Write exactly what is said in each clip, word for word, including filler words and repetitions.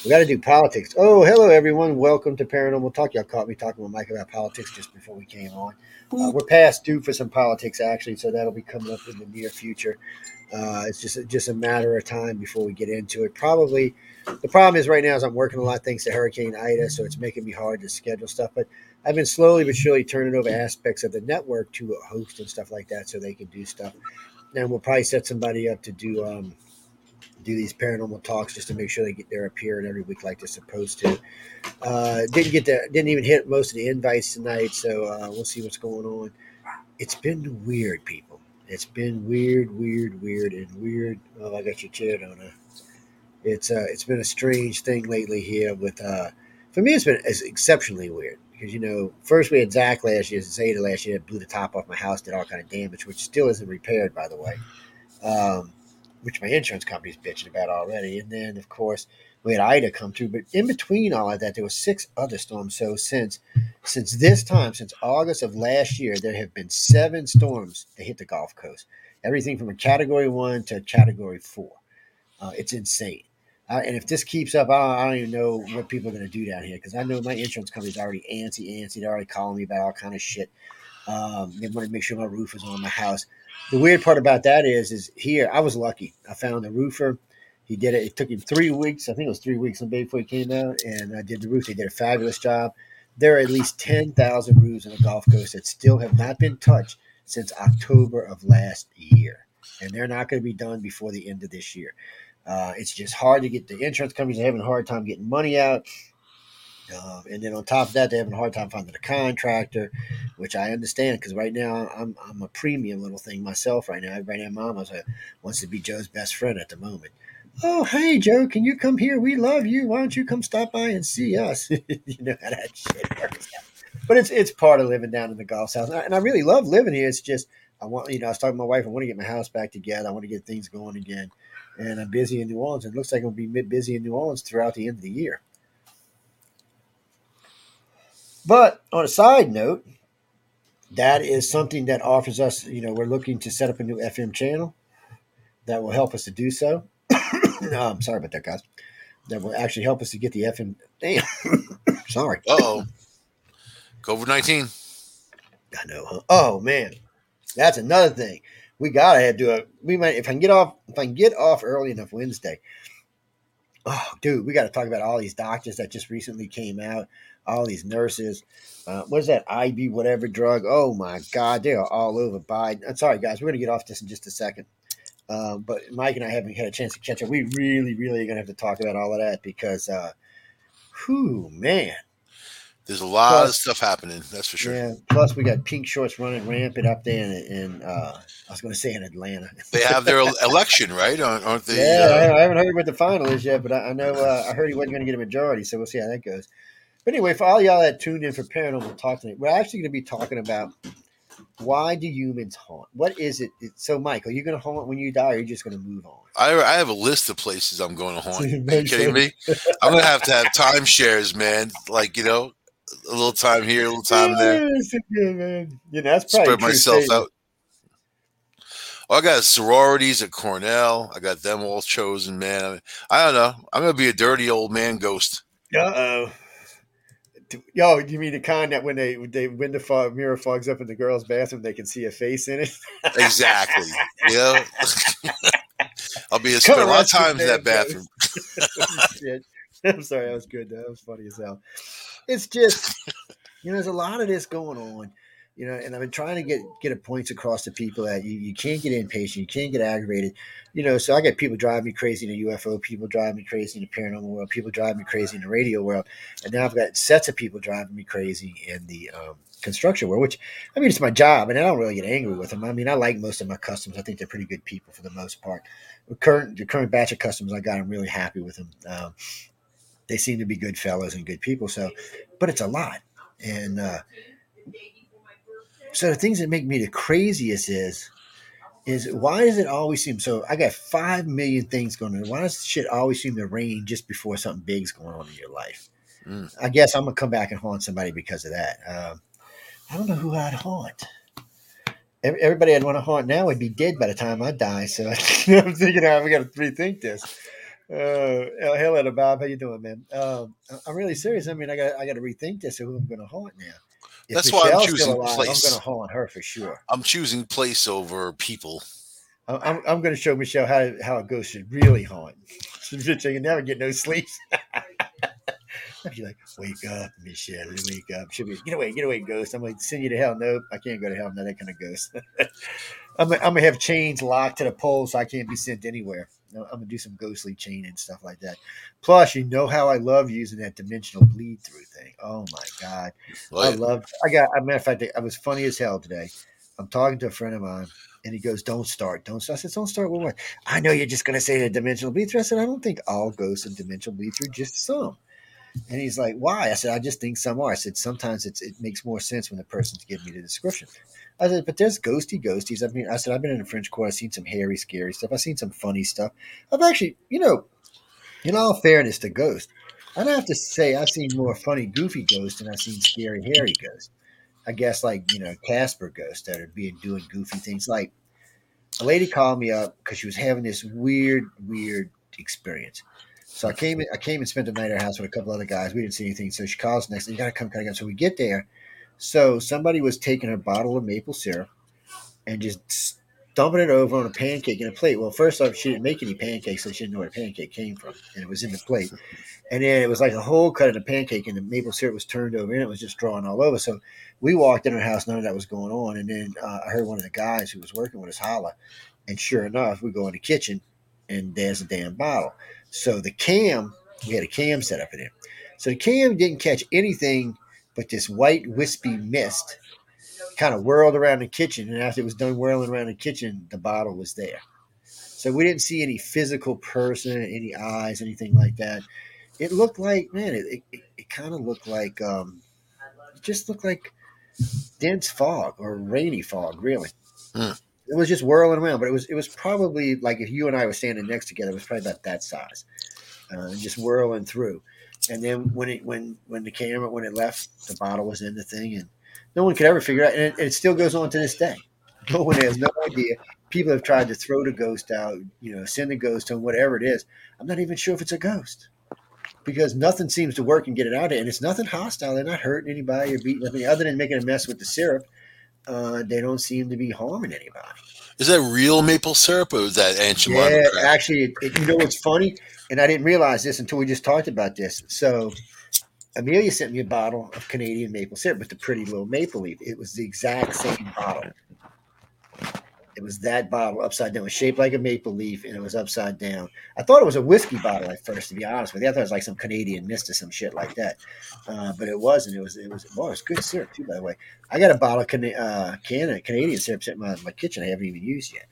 We got to do politics. Oh, hello, everyone. Welcome to Paranormal Talk. Y'all caught me talking with Mike about politics just before we came on. Uh, we're past due for some politics, actually, so that'll be coming up in the near future. Uh, it's just just a matter of time before we get into it. Probably the problem is right now is I'm working a lot thanks to Hurricane Ida, so it's making me hard to schedule stuff. But I've been slowly but surely turning over aspects of the network to a host and stuff like that, so they can do stuff. And we'll probably set somebody up to do um, do these paranormal talks just to make sure they get their appearing every week like they're supposed to. Uh, didn't get the didn't even hit most of the invites tonight, so uh, we'll see what's going on. It's been weird, people. It's been weird, weird, weird, and weird. Oh, I got your chair, don't I? It's uh, it's been a strange thing lately here. With uh, for me, it's been it's exceptionally weird because you know, first we had Zach last year, Zeta last year, that blew the top off my house, did all kind of damage, which still isn't repaired, by the way. Um, which my insurance company's bitching about already. And then, of course, we had Ida come through. But in between all of that, there were six other storms. So since since this time, since August of last year, there have been seven storms that hit the Gulf Coast. Everything from a Category One to a Category Four. Uh, it's insane. Uh, and if this keeps up, I don't, I don't even know what people are going to do down here because I know my insurance company's already antsy, antsy. They're already calling me about all kind of shit. Um, they want to make sure my roof is on my house. The weird part about that is, is here I was lucky. I found a roofer. He did it. It took him three weeks. I think it was three weeks before he came out, and I did the roof. They did a fabulous job. There are at least ten thousand roofs on the Gulf Coast that still have not been touched since October of last year, and they're not going to be done before the end of this year. Uh, it's just hard to get the insurance companies are having a hard time getting money out. Uh, and then on top of that, they're having a hard time finding a contractor, which I understand because right now I'm I'm a premium little thing myself right now. Everybody and mama wants to be Joe's best friend at the moment. Oh, hey, Joe, can you come here? We love you. Why don't you come stop by and see us? You know how that shit works out. But it's it's part of living down in the Gulf South. And I, and I really love living here. It's just, I want, you know, I was talking to my wife, I want to get my house back together. I want to get things going again. And I'm busy in New Orleans. It looks like I'm going to be busy in New Orleans throughout the end of the year. But on a side note, that is something that offers us, you know, we're looking to set up a new F M channel that will help us to do so. No, I'm sorry about that, guys. That will actually help us to get the F M. Damn. Sorry. Uh-oh. COVID nineteen. I know, huh? Oh, man. That's another thing. We got to do a, we might, if I can get off, if I can get off early enough Wednesday. Oh, dude, we got to talk about all these doctors that just recently came out, all these nurses. Uh, what is that I B whatever drug? Oh, my God. They are all over Biden. I'm sorry, guys. We're going to get off this in just a second. Uh, but Mike and I haven't had a chance to catch up. We really, really are going to have to talk about all of that because, uh, whew, man. There's a lot plus, of stuff happening. That's for sure. Yeah. Plus, we got pink shorts running rampant up there in, in uh, I was going to say in Atlanta. They have their election, right? Aren't they? Yeah, uh, I haven't heard what the final is yet, but I, I know uh, I heard he wasn't going to get a majority, so we'll see how that goes. But anyway, for all y'all that tuned in for Paranormal Talk tonight, we're actually going to be talking about why do humans haunt? What is it? So, Mike, are you going to haunt when you die, or are you just going to move on? I, I have a list of places I'm going to haunt. Are you kidding me? I'm going to have to have timeshares, man. Like, you know, a little time here, a little time there. Yeah, good, man. You know, that's probably spread myself statement. out. Well, I got sororities at Cornell. I got them all chosen, man. I, mean, I don't know. I'm going to be a dirty old man ghost. Uh-oh. Yo, you mean the kind that when they they window fog, mirror fogs up in the girl's bathroom, they can see a face in it? Exactly. Yeah. I'll be a, spend a lot of time in that bathroom. I'm sorry, that was good. That was funny as hell. It's just, you know, there's a lot of this going on, you know, and I've been trying to get get a points across to people that you, you can't get impatient, you can't get aggravated, you know. So I got people driving me crazy in the U F O, people driving me crazy in the paranormal world, people driving me crazy in the radio world, and now I've got sets of people driving me crazy in the um, construction world. Which, I mean, it's my job, and I don't really get angry with them. I mean, I like most of my customers. I think they're pretty good people for the most part. The current the current batch of customers I got, I'm really happy with them. Um, they seem to be good fellows and good people. So, but it's a lot, and uh, so the things that make me the craziest is, is why does it always seem so? I got five million things going on. Why does shit always seem to rain just before something big's going on in your life? Mm. I guess I'm gonna come back and haunt somebody because of that. Um, I don't know who I'd haunt. Everybody I'd want to haunt now would be dead by the time I die. So I'm thinking, oh, we got to rethink this. Uh, hell out of Bob. How you doing, man? Um, I- I'm really serious. I mean, I got I got to rethink this of who I'm going to haunt now. If That's why I'm Michelle's still choosing alive, I'm going to place. haunt her for sure. I'm choosing place over people. I- I'm I'm going to show Michelle how how a ghost should really haunt. So you never get no sleep. She's like, wake up, Michelle, wake up. She'll be, get away, get away, ghost. I'm like, send you to hell. Nope, I can't go to hell. I'm not that kind of ghost. I'm, I'm gonna have chains locked to the pole so I can't be sent anywhere. I'm gonna do some ghostly chain and stuff like that. Plus, you know how I love using that dimensional bleed through thing. Oh my god, Oh, I yeah. love. I got. As a matter of fact, I was funny as hell today. I'm talking to a friend of mine, and he goes, "Don't start, don't start." I said, "Don't start with what?" I know you're just gonna say the dimensional bleed through. I said, "I don't think all ghosts are dimensional bleed through, just some." And he's like, "Why?" I said, "I just think some are." I said, "Sometimes it's, it makes more sense when the person's giving me the description." I said, "But there's ghosty ghosties." I mean, I said, "I've been in the French Quarter. I've seen some hairy, scary stuff. I've seen some funny stuff. I've actually, you know, in all fairness to ghosts, I don't have to say I've seen more funny, goofy ghosts than I've seen scary, hairy ghosts. I guess like you know Casper ghosts that are being doing goofy things. Like a lady called me up because she was having this weird, weird experience." So I came in, I came and spent the night at her house with a couple other guys. We didn't see anything. So she calls next, you gotta come, gotta come. So we get there. So somebody was taking a bottle of maple syrup and just dumping it over on a pancake in a plate. Well, first off, she didn't make any pancakes, so she didn't know where the pancake came from, and it was in the plate. And then it was like a hole cut in the pancake, and the maple syrup was turned over, and it was just drawing all over. So we walked in her house, none of that was going on. And then uh, I heard one of the guys who was working with us holler, and sure enough, we go in the kitchen, and there's a damn bottle. So the cam, we had a cam set up in it. So the cam didn't catch anything but this white wispy mist kind of whirled around the kitchen. And after it was done whirling around the kitchen, the bottle was there. So we didn't see any physical person, any eyes, anything like that. It looked like, man, it, it, it kind of looked like, um, it just looked like dense fog or rainy fog, really. Hmm. It was just whirling around, but it was it was probably like if you and I were standing next together, it was probably about that size, uh, and just whirling through. And then when it when when the camera when it left, the bottle was in the thing, and no one could ever figure out. And it, it still goes on to this day. No one has no idea. People have tried to throw the ghost out, you know, send the ghost home, whatever it is. I'm not even sure if it's a ghost because nothing seems to work and get it out of it. And it's nothing hostile. They're not hurting anybody or beating nothing other than making a mess with the syrup. Uh, they don't seem to be harming anybody. Is that real maple syrup or is that Aunt Jemima Yeah, crap? actually, it, it, you know what's funny? And I didn't realize this until we just talked about this. So Amelia sent me a bottle of Canadian maple syrup with the pretty little maple leaf. It was the exact same bottle. It was that bottle upside down. It was shaped like a maple leaf and it was upside down. I thought it was a whiskey bottle at first, to be honest with you. I thought it was like some Canadian mist or some shit like that. Uh, but it wasn't. It was, it was, well, it was good syrup too, by the way. I got a bottle of Cana- uh, Canada, Canadian syrup sitting in my, my kitchen I haven't even used yet.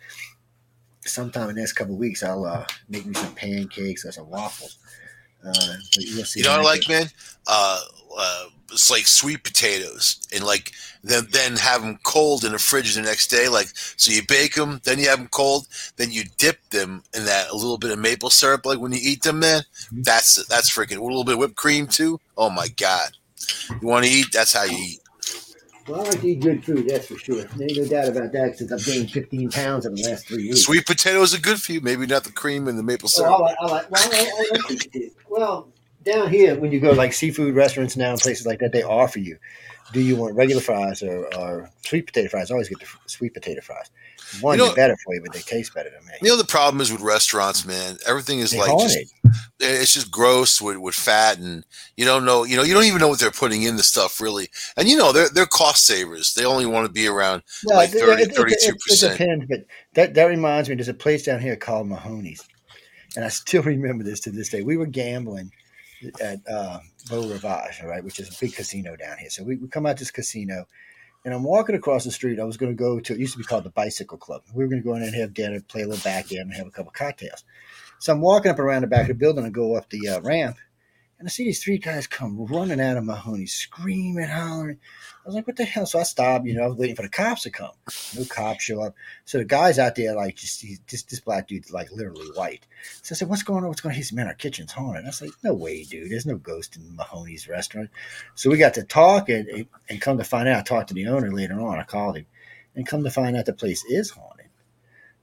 Sometime in the next couple of weeks, I'll uh, make me some pancakes or some waffles. Uh, but you'll see You know how what I that like, goes. man? Uh, uh, it's like sweet potatoes, and like then then have them cold in the fridge the next day. Like so, you bake them, then you have them cold, then you dip them in that a little bit of maple syrup. Like when you eat them, man, that's that's freaking a little bit of whipped cream too. Oh my god, you want to eat? That's how you eat. Well, I like to eat good food, that's for sure. There ain't no doubt about that since I've gained fifteen pounds in the last three weeks. Sweet potatoes are good for you. Maybe not the cream and the maple Oh, I syrup. like, I like, well, I, I like sweet potatoes. Well, down here, when you go like seafood restaurants now and places like that, they offer you, do you want regular fries or, or sweet potato fries? I always get the f- sweet potato fries. You One, they're know, better for you, but they taste better to me. you know the problem is with restaurants, man. Everything is They like just haunted. it's just gross with, with fat, and you don't know you know you don't even know what they're putting in the stuff really. And you know they're they're cost savers. They only want to be around No, like it, thirty it, it, thirty two it, it percent depends, but that, that reminds me, there's a place down here called Mahoney's, and I still remember this to this day. We were gambling at uh, Beau Rivage, all right, which is a big casino down here. So we, we come out to this casino, and I'm walking across the street. I was going to go to, it used to be called the Bicycle Club. We were going to go in and have dinner, play a little backgammon, and have a couple of cocktails. So I'm walking up around the back of the building and go up the uh, ramp, and I see these three guys come running out of Mahoney, screaming, hollering. I was like, what the hell? So I stopped, you know, I was waiting for the cops to come. No cops show up. So the guy's out there, like, just, he's, just this black dude's like literally white. So I said, what's going on? What's going on? He said, man, our kitchen's haunted. I was like, no way, dude. There's no ghost in Mahoney's restaurant. So we got to talk, and, and come to find out, I talked to the owner later on. I called him, and come to find out the place is haunted.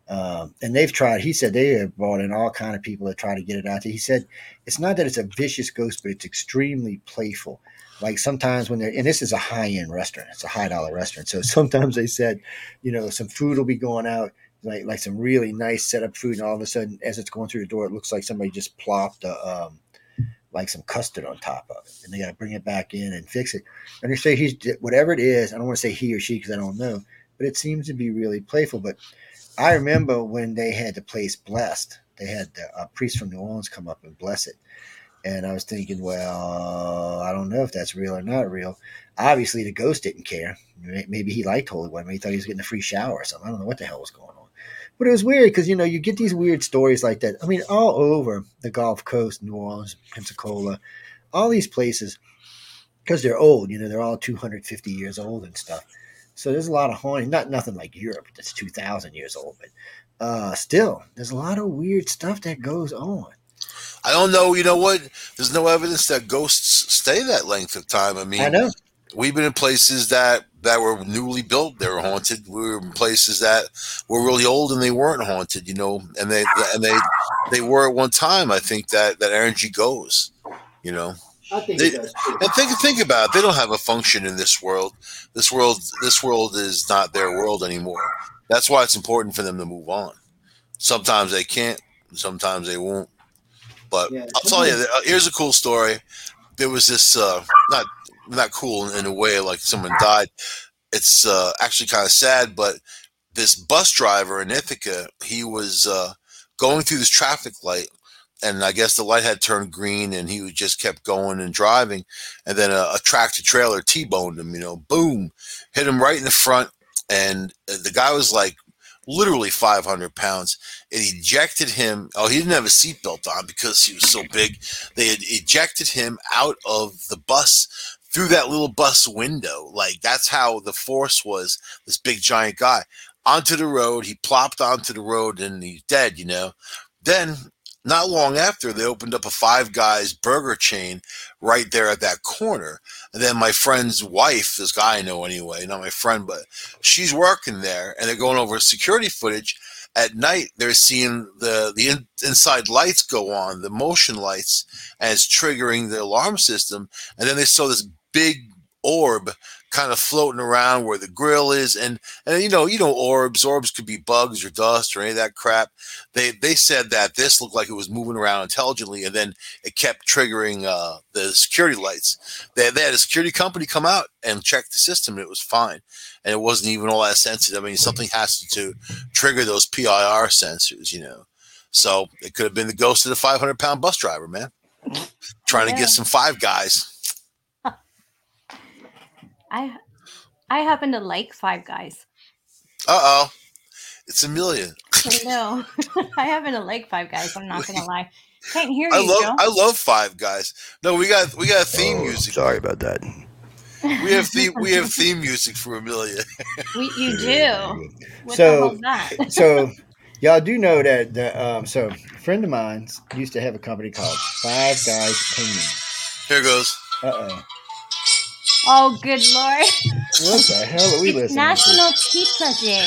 Um, and they've tried. He said they have brought in all kind of people to try to get it out there. He said it's not that it's a vicious ghost, but it's extremely playful. Like sometimes when they're, and this is a high end restaurant, it's a high dollar restaurant. So sometimes they said, you know, some food will be going out, like like some really nice setup food, and all of a sudden, as it's going through the door, it looks like somebody just plopped a, um, like some custard on top of it, and they got to bring it back in and fix it. And they say he's whatever it is. I don't want to say he or she because I don't know, but it seems to be really playful. But I remember when they had the place blessed, they had a priest from New Orleans come up and bless it. And I was thinking, well, I don't know if that's real or not real. Obviously, the ghost didn't care. Maybe he liked Holy Water. Maybe he thought he was getting a free shower or something. I don't know what the hell was going on. But it was weird because, you know, you get these weird stories like that. I mean, all over the Gulf Coast, New Orleans, Pensacola, all these places, because they're old, you know, they're all two hundred fifty years old and stuff. So there's a lot of haunting. Not nothing like Europe that's two thousand years old, but uh, still, there's a lot of weird stuff that goes on. I don't know. You know what? There's no evidence that ghosts stay that length of time. I mean, I know. We've been in places that, that were newly built. They were haunted. We were in places that were really old and they weren't haunted, you know, and they, and they, they were at one time. I think that, that energy goes, you know, I think they, it does. and think, think about it. They don't have a function in this world. This world, this world is not their world anymore. That's why it's important for them to move on. Sometimes they can't, sometimes they won't. But Yeah, I'll tell you, here's a cool story. There was this, uh, not not cool in a way, like someone died. It's uh, actually kind of sad, but this bus driver in Ithaca, he was uh, going through this traffic light, and I guess the light had turned green, and he just kept going and driving, and then a, a tractor trailer T-boned him, you know, boom, hit him right in the front, and the guy was like, literally five hundred pounds. It ejected him. Oh, he didn't have a seatbelt on because he was so big. They had ejected him out of the bus through that little bus window. Like, that's how the force was, this big giant guy. Onto the road. He plopped onto the road and he's dead, you know. Then, not long after, they opened up a Five Guys burger chain right there at that corner. And then my friend's wife, this guy I know anyway, not my friend, but she's working there, and they're going over security footage. At night, they're seeing the, the in, inside lights go on, the motion lights, and it's triggering the alarm system. And then they saw this big orb kind of floating around where the grill is, and and you know you know orbs orbs could be bugs or dust or any of that crap. They they said that this looked like it was moving around intelligently, and then it kept triggering uh, the security lights. They, they had a security company come out and check the system, and it was fine, and it wasn't even all that sensitive. I mean, something has to, to trigger those P I R sensors, you know. So it could have been the ghost of the five hundred pound bus driver, man, trying yeah. to get some Five Guys. I I happen to like Five Guys. Uh oh, it's Amelia. I know. I happen to like Five Guys. I'm not gonna lie. Can't hear you, I love Joe. I love Five Guys. No, we got we got theme oh, music. Sorry about that. We have theme we have theme music for Amelia. We you do. What so the hell's that? so y'all do know that the um so a friend of mine used to have a company called Five Guys Painting. Here goes. Uh oh. Oh, good Lord. What the hell are we it's listening National to? Pizza Day.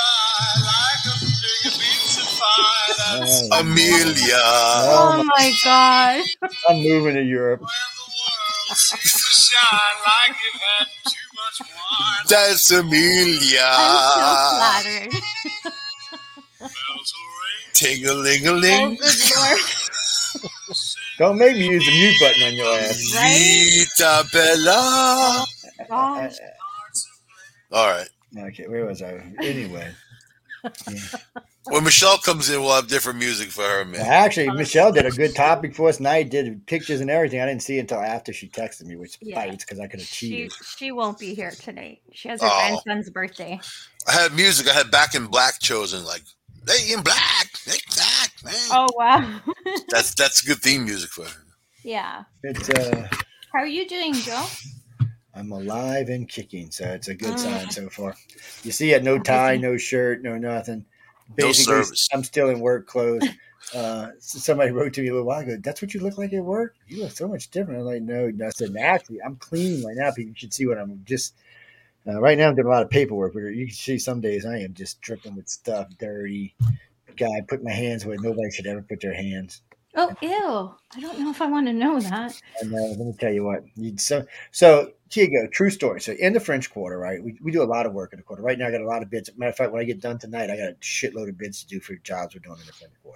Uh, Amelia. Oh, oh my God. I'm moving to Europe. That's Amelia. I'm so flattered. Ting-a-ling-a-ling. Oh, good Lord. Don't make me use the mute button on your ass. Right? Vita Bella. Gosh. All right. Okay, where was I? Anyway. Yeah. When Michelle comes in, we'll have different music for her, man. Well, actually, Michelle did a good topic for us, and I did pictures and everything. I didn't see it until after she texted me, which Yeah. bites because I could have cheated. She, she won't be here tonight. She has her Oh. grandson's birthday. I had music. I had Back in Black chosen, like, they in black. They black, man. Oh, wow. That's that's good theme music for her. Yeah. It's uh, How are you doing, Joe? I'm alive and kicking, so it's a good Mm. sign so far. You see, I had no tie, no shirt, no nothing. Basically, No service. I'm still in work clothes. Uh, so somebody wrote to me a little while ago, "That's what you look like at work? You look so much different." I'm like, "No." I said, "Actually, I'm clean right now. People should see what I'm just." Uh, right now, I'm doing a lot of paperwork, but you can see some days I am just dripping with stuff, dirty. Guy put my hands where nobody should ever put their hands. Oh, ew. I don't know if I want to know that. And uh, let me tell you what. You, so, so here you go. True story. So in the French Quarter, right? We, we do a lot of work in the quarter. Right now, I got a lot of bids. Matter of fact, when I get done tonight, I got a shitload of bids to do for jobs we're doing in the French Quarter.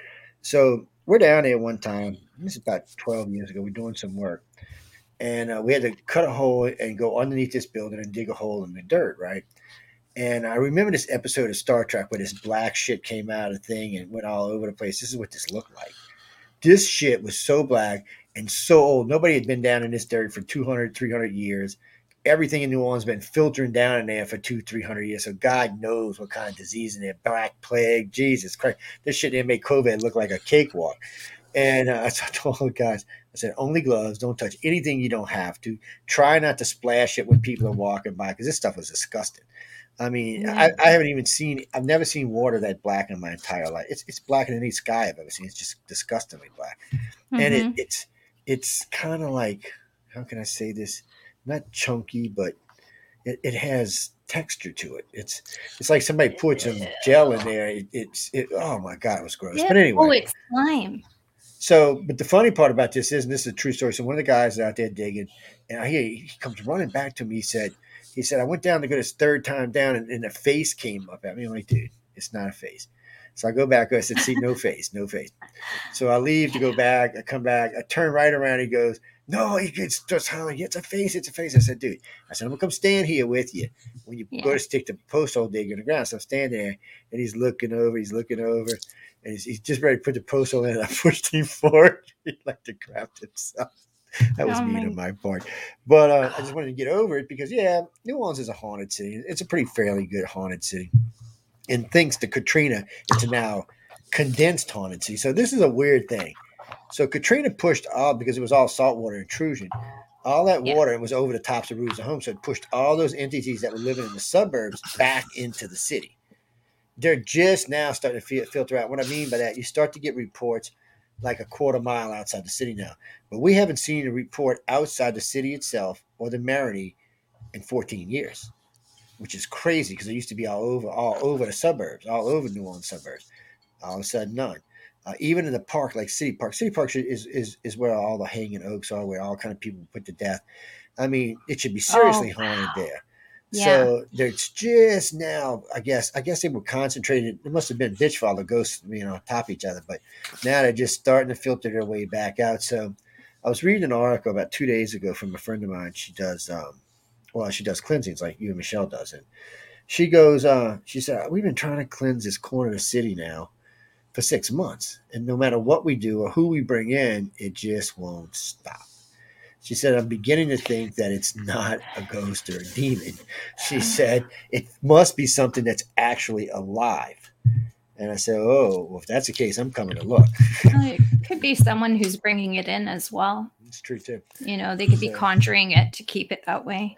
So we're down there one time. This is about twelve years ago. We're doing some work, and uh, we had to cut a hole and go underneath this building and dig a hole in the dirt, right? And I remember this episode of Star Trek where this black shit came out of the thing and went all over the place. This is what this looked like. This shit was so black and so old. Nobody had been down in this dirt for two hundred, three hundred years. Everything in New Orleans has been filtering down in there for two, three hundred years. So God knows what kind of disease in there. Black plague. Jesus Christ. This shit didn't make COVID look like a cakewalk. And uh, so I told the guys, I said, only gloves. Don't touch anything you don't have to. Try not to splash it when people are walking by because this stuff was disgusting. I mean, Yeah. I, I haven't even seen, I've never seen water that black in my entire life. It's it's blacker than any sky I've ever seen. It's just disgustingly black. Mm-hmm. And it, it's it's kind of like, how can I say this? Not chunky, but it, it has texture to it. It's it's like somebody put some gel in there. It, it's, it, oh my God, it was gross. Yeah. But anyway. Oh, it's slime. So, but the funny part about this is, and this is a true story. So one of the guys is out there digging, and I hear he comes running back to me. He said, he said, I went down to go this third time down, and, and a face came up at me. I'm like, dude, it's not a face. So I go back. I said, see, no face, no face. So I leave to go back. I come back. I turn right around. He goes, no, he gets just hollering, it's a face, it's a face. I said, dude, I said, I'm going to come stand here with you when you Yeah. go to stick the post hole dig in the ground. So I'm standing there, and he's looking over, he's looking over. And he's, he's just ready to put the post hole in, and I pushed him forward. He like to grab himself. That was Oh mean my- on my part. But uh, I just wanted to get over it because, yeah, New Orleans is a haunted city. It's a pretty fairly good haunted city. And thanks to Katrina, it's a now condensed haunted city. So this is a weird thing. So Katrina pushed all, because it was all saltwater intrusion, all that Yeah. water was over the tops of roofs of homes. So it pushed all those entities that were living in the suburbs back into the city. They're just now starting to fil- filter out. What I mean by that, you start to get reports like a quarter mile outside the city now. But we haven't seen a report outside the city itself or the Marigny in fourteen years, which is crazy because it used to be all over, all over the suburbs, all over New Orleans suburbs. All of a sudden, none. Uh, even in the park, like City Park. City Park should, is, is is where all the hanging oaks are, where all kind of people put to death. I mean, it should be seriously Oh, haunted wow. there. Yeah. So there's just now, I guess, I guess they were concentrated. It must have been bitch fall the ghosts, you know, top each other. But now they're just starting to filter their way back out. So I was reading an article about two days ago from a friend of mine. She does, um, well, she does cleansings like you and Michelle does. And she goes, uh, she said, we've been trying to cleanse this corner of the city now for six months. And no matter what we do or who we bring in, it just won't stop. She said, I'm beginning to think that it's not a ghost or a demon. She said, it must be something that's actually alive. And I said, oh, well, if that's the case, I'm coming to look. Well, it could be someone who's bringing it in as well. It's true, too. You know, they could be So- conjuring it to keep it that way.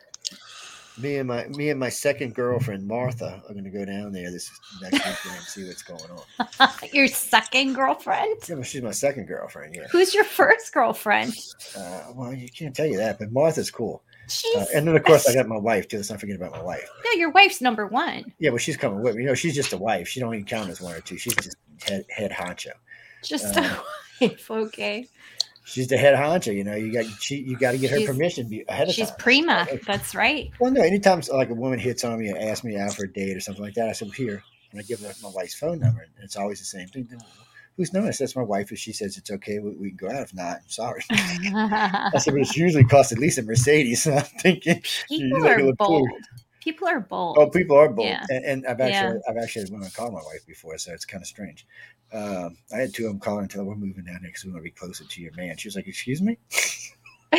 Me and my me and my second girlfriend, Martha, are going to go down there this next weekend and see what's going on. Your second girlfriend? Yeah, well, she's my second girlfriend, yeah. Who's your first girlfriend? Uh, well, you can't tell you that, but Martha's cool. She's Uh, and then, of course, I got my wife, too. Let's not forget about my wife. no, your wife's number one. Yeah, well, she's coming with me. You know, she's just a wife. She don't even count as one or two. She's just head, head honcho. Just Uh, a wife, okay. She's the head honcho. You know, you got she, you got to get her She's- permission be- ahead of She's time. prima. That's right. Well, no, anytime like a woman hits on me and asks me out for a date or something like that, I said, well, here, and I give her my wife's phone number, and it's always the same thing. Who's known? I said, that's my wife. If she says it's okay, we, we can go out. If not, I'm sorry. I said, but it's usually cost at least a Mercedes. And I'm thinking, People you like a are little bold. poor. People are bold. Oh, people are bold, Yeah. and, and I've actually, Yeah. I've actually wanted to call my wife before, so it's kind of strange. Um, I had two of them calling and tell her we're moving down there because we want to be closer to your man. She was like, "Excuse me." I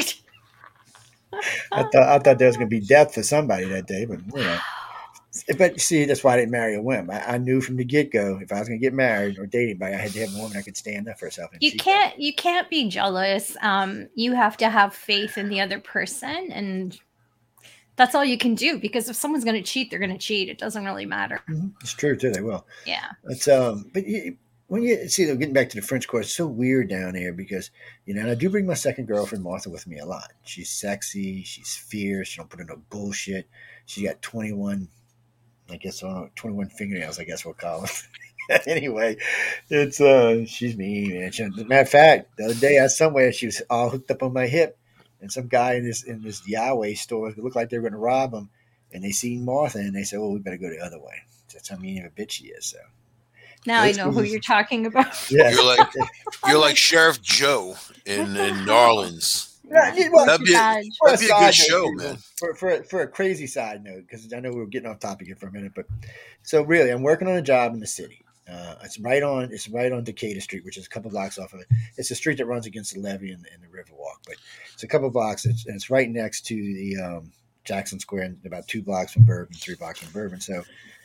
thought I thought there was going to be death for somebody that day, but you know. But see, that's why I didn't marry a whim. I, I knew from the get go if I was going to get married or date anybody, I had to have a woman that could stand up for herself. And You she can't you can't be jealous. Um, you have to have faith in the other person, and that's all you can do. Because if someone's going to cheat, they're going to cheat. It doesn't really matter. does. Mhm. It's true too. They will. Yeah. It's um, but you, when you see, though, getting back to the French Quarter, it's so weird down there because, you know, and I do bring my second girlfriend, Martha, with me a lot. She's sexy. She's fierce. She don't put in no bullshit. She got twenty-one, I guess, I don't know, twenty-one fingernails, I guess we'll call them. Anyway, it's, uh, she's mean, man. She, matter of fact, the other day I was somewhere, she was all hooked up on my hip, and some guy in this, in this Yahweh store, it looked like they were going to rob him, and they seen Martha, and they said, well, we better go the other way. That's how mean of a bitch she is, so. Now I know who you're talking about. Yeah. You're like you're like Sheriff Joe in, in New Orleans. Yeah, well, that'd be a, Bad. that'd be a good note, show, people, man. For, for, for a crazy side note, because I know we were getting off topic here for a minute, but so really, I'm working on a job in the city. Uh, it's right on it's right on Decatur Street, which is a couple blocks off of it. It's a street that runs against the levee and, and the Riverwalk, but it's a couple blocks. It's, and it's right next to the um, Jackson Square, and about two blocks from Bourbon, three blocks from Bourbon. So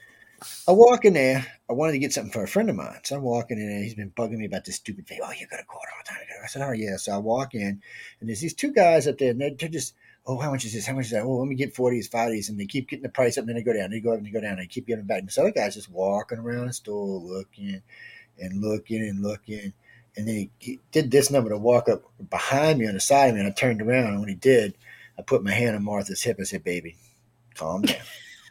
I walk in there. I wanted to get something for a friend of mine. So I'm walking in there. He's been bugging me about this stupid thing. Oh, you got a quarter all the time. I said, oh, yeah. So I walk in, and there's these two guys up there, and they're, they're just, oh, how much is this? How much is that? Oh, let me get forties, fives. And they keep getting the price up, and then they go down. They go up, and they go down, and they keep getting back. And this other guy's just walking around the store looking and looking and looking. And then he, he did this number to walk up behind me on the side of me, and I turned around, and when he did, I put my hand on Martha's hip and said, baby, calm down.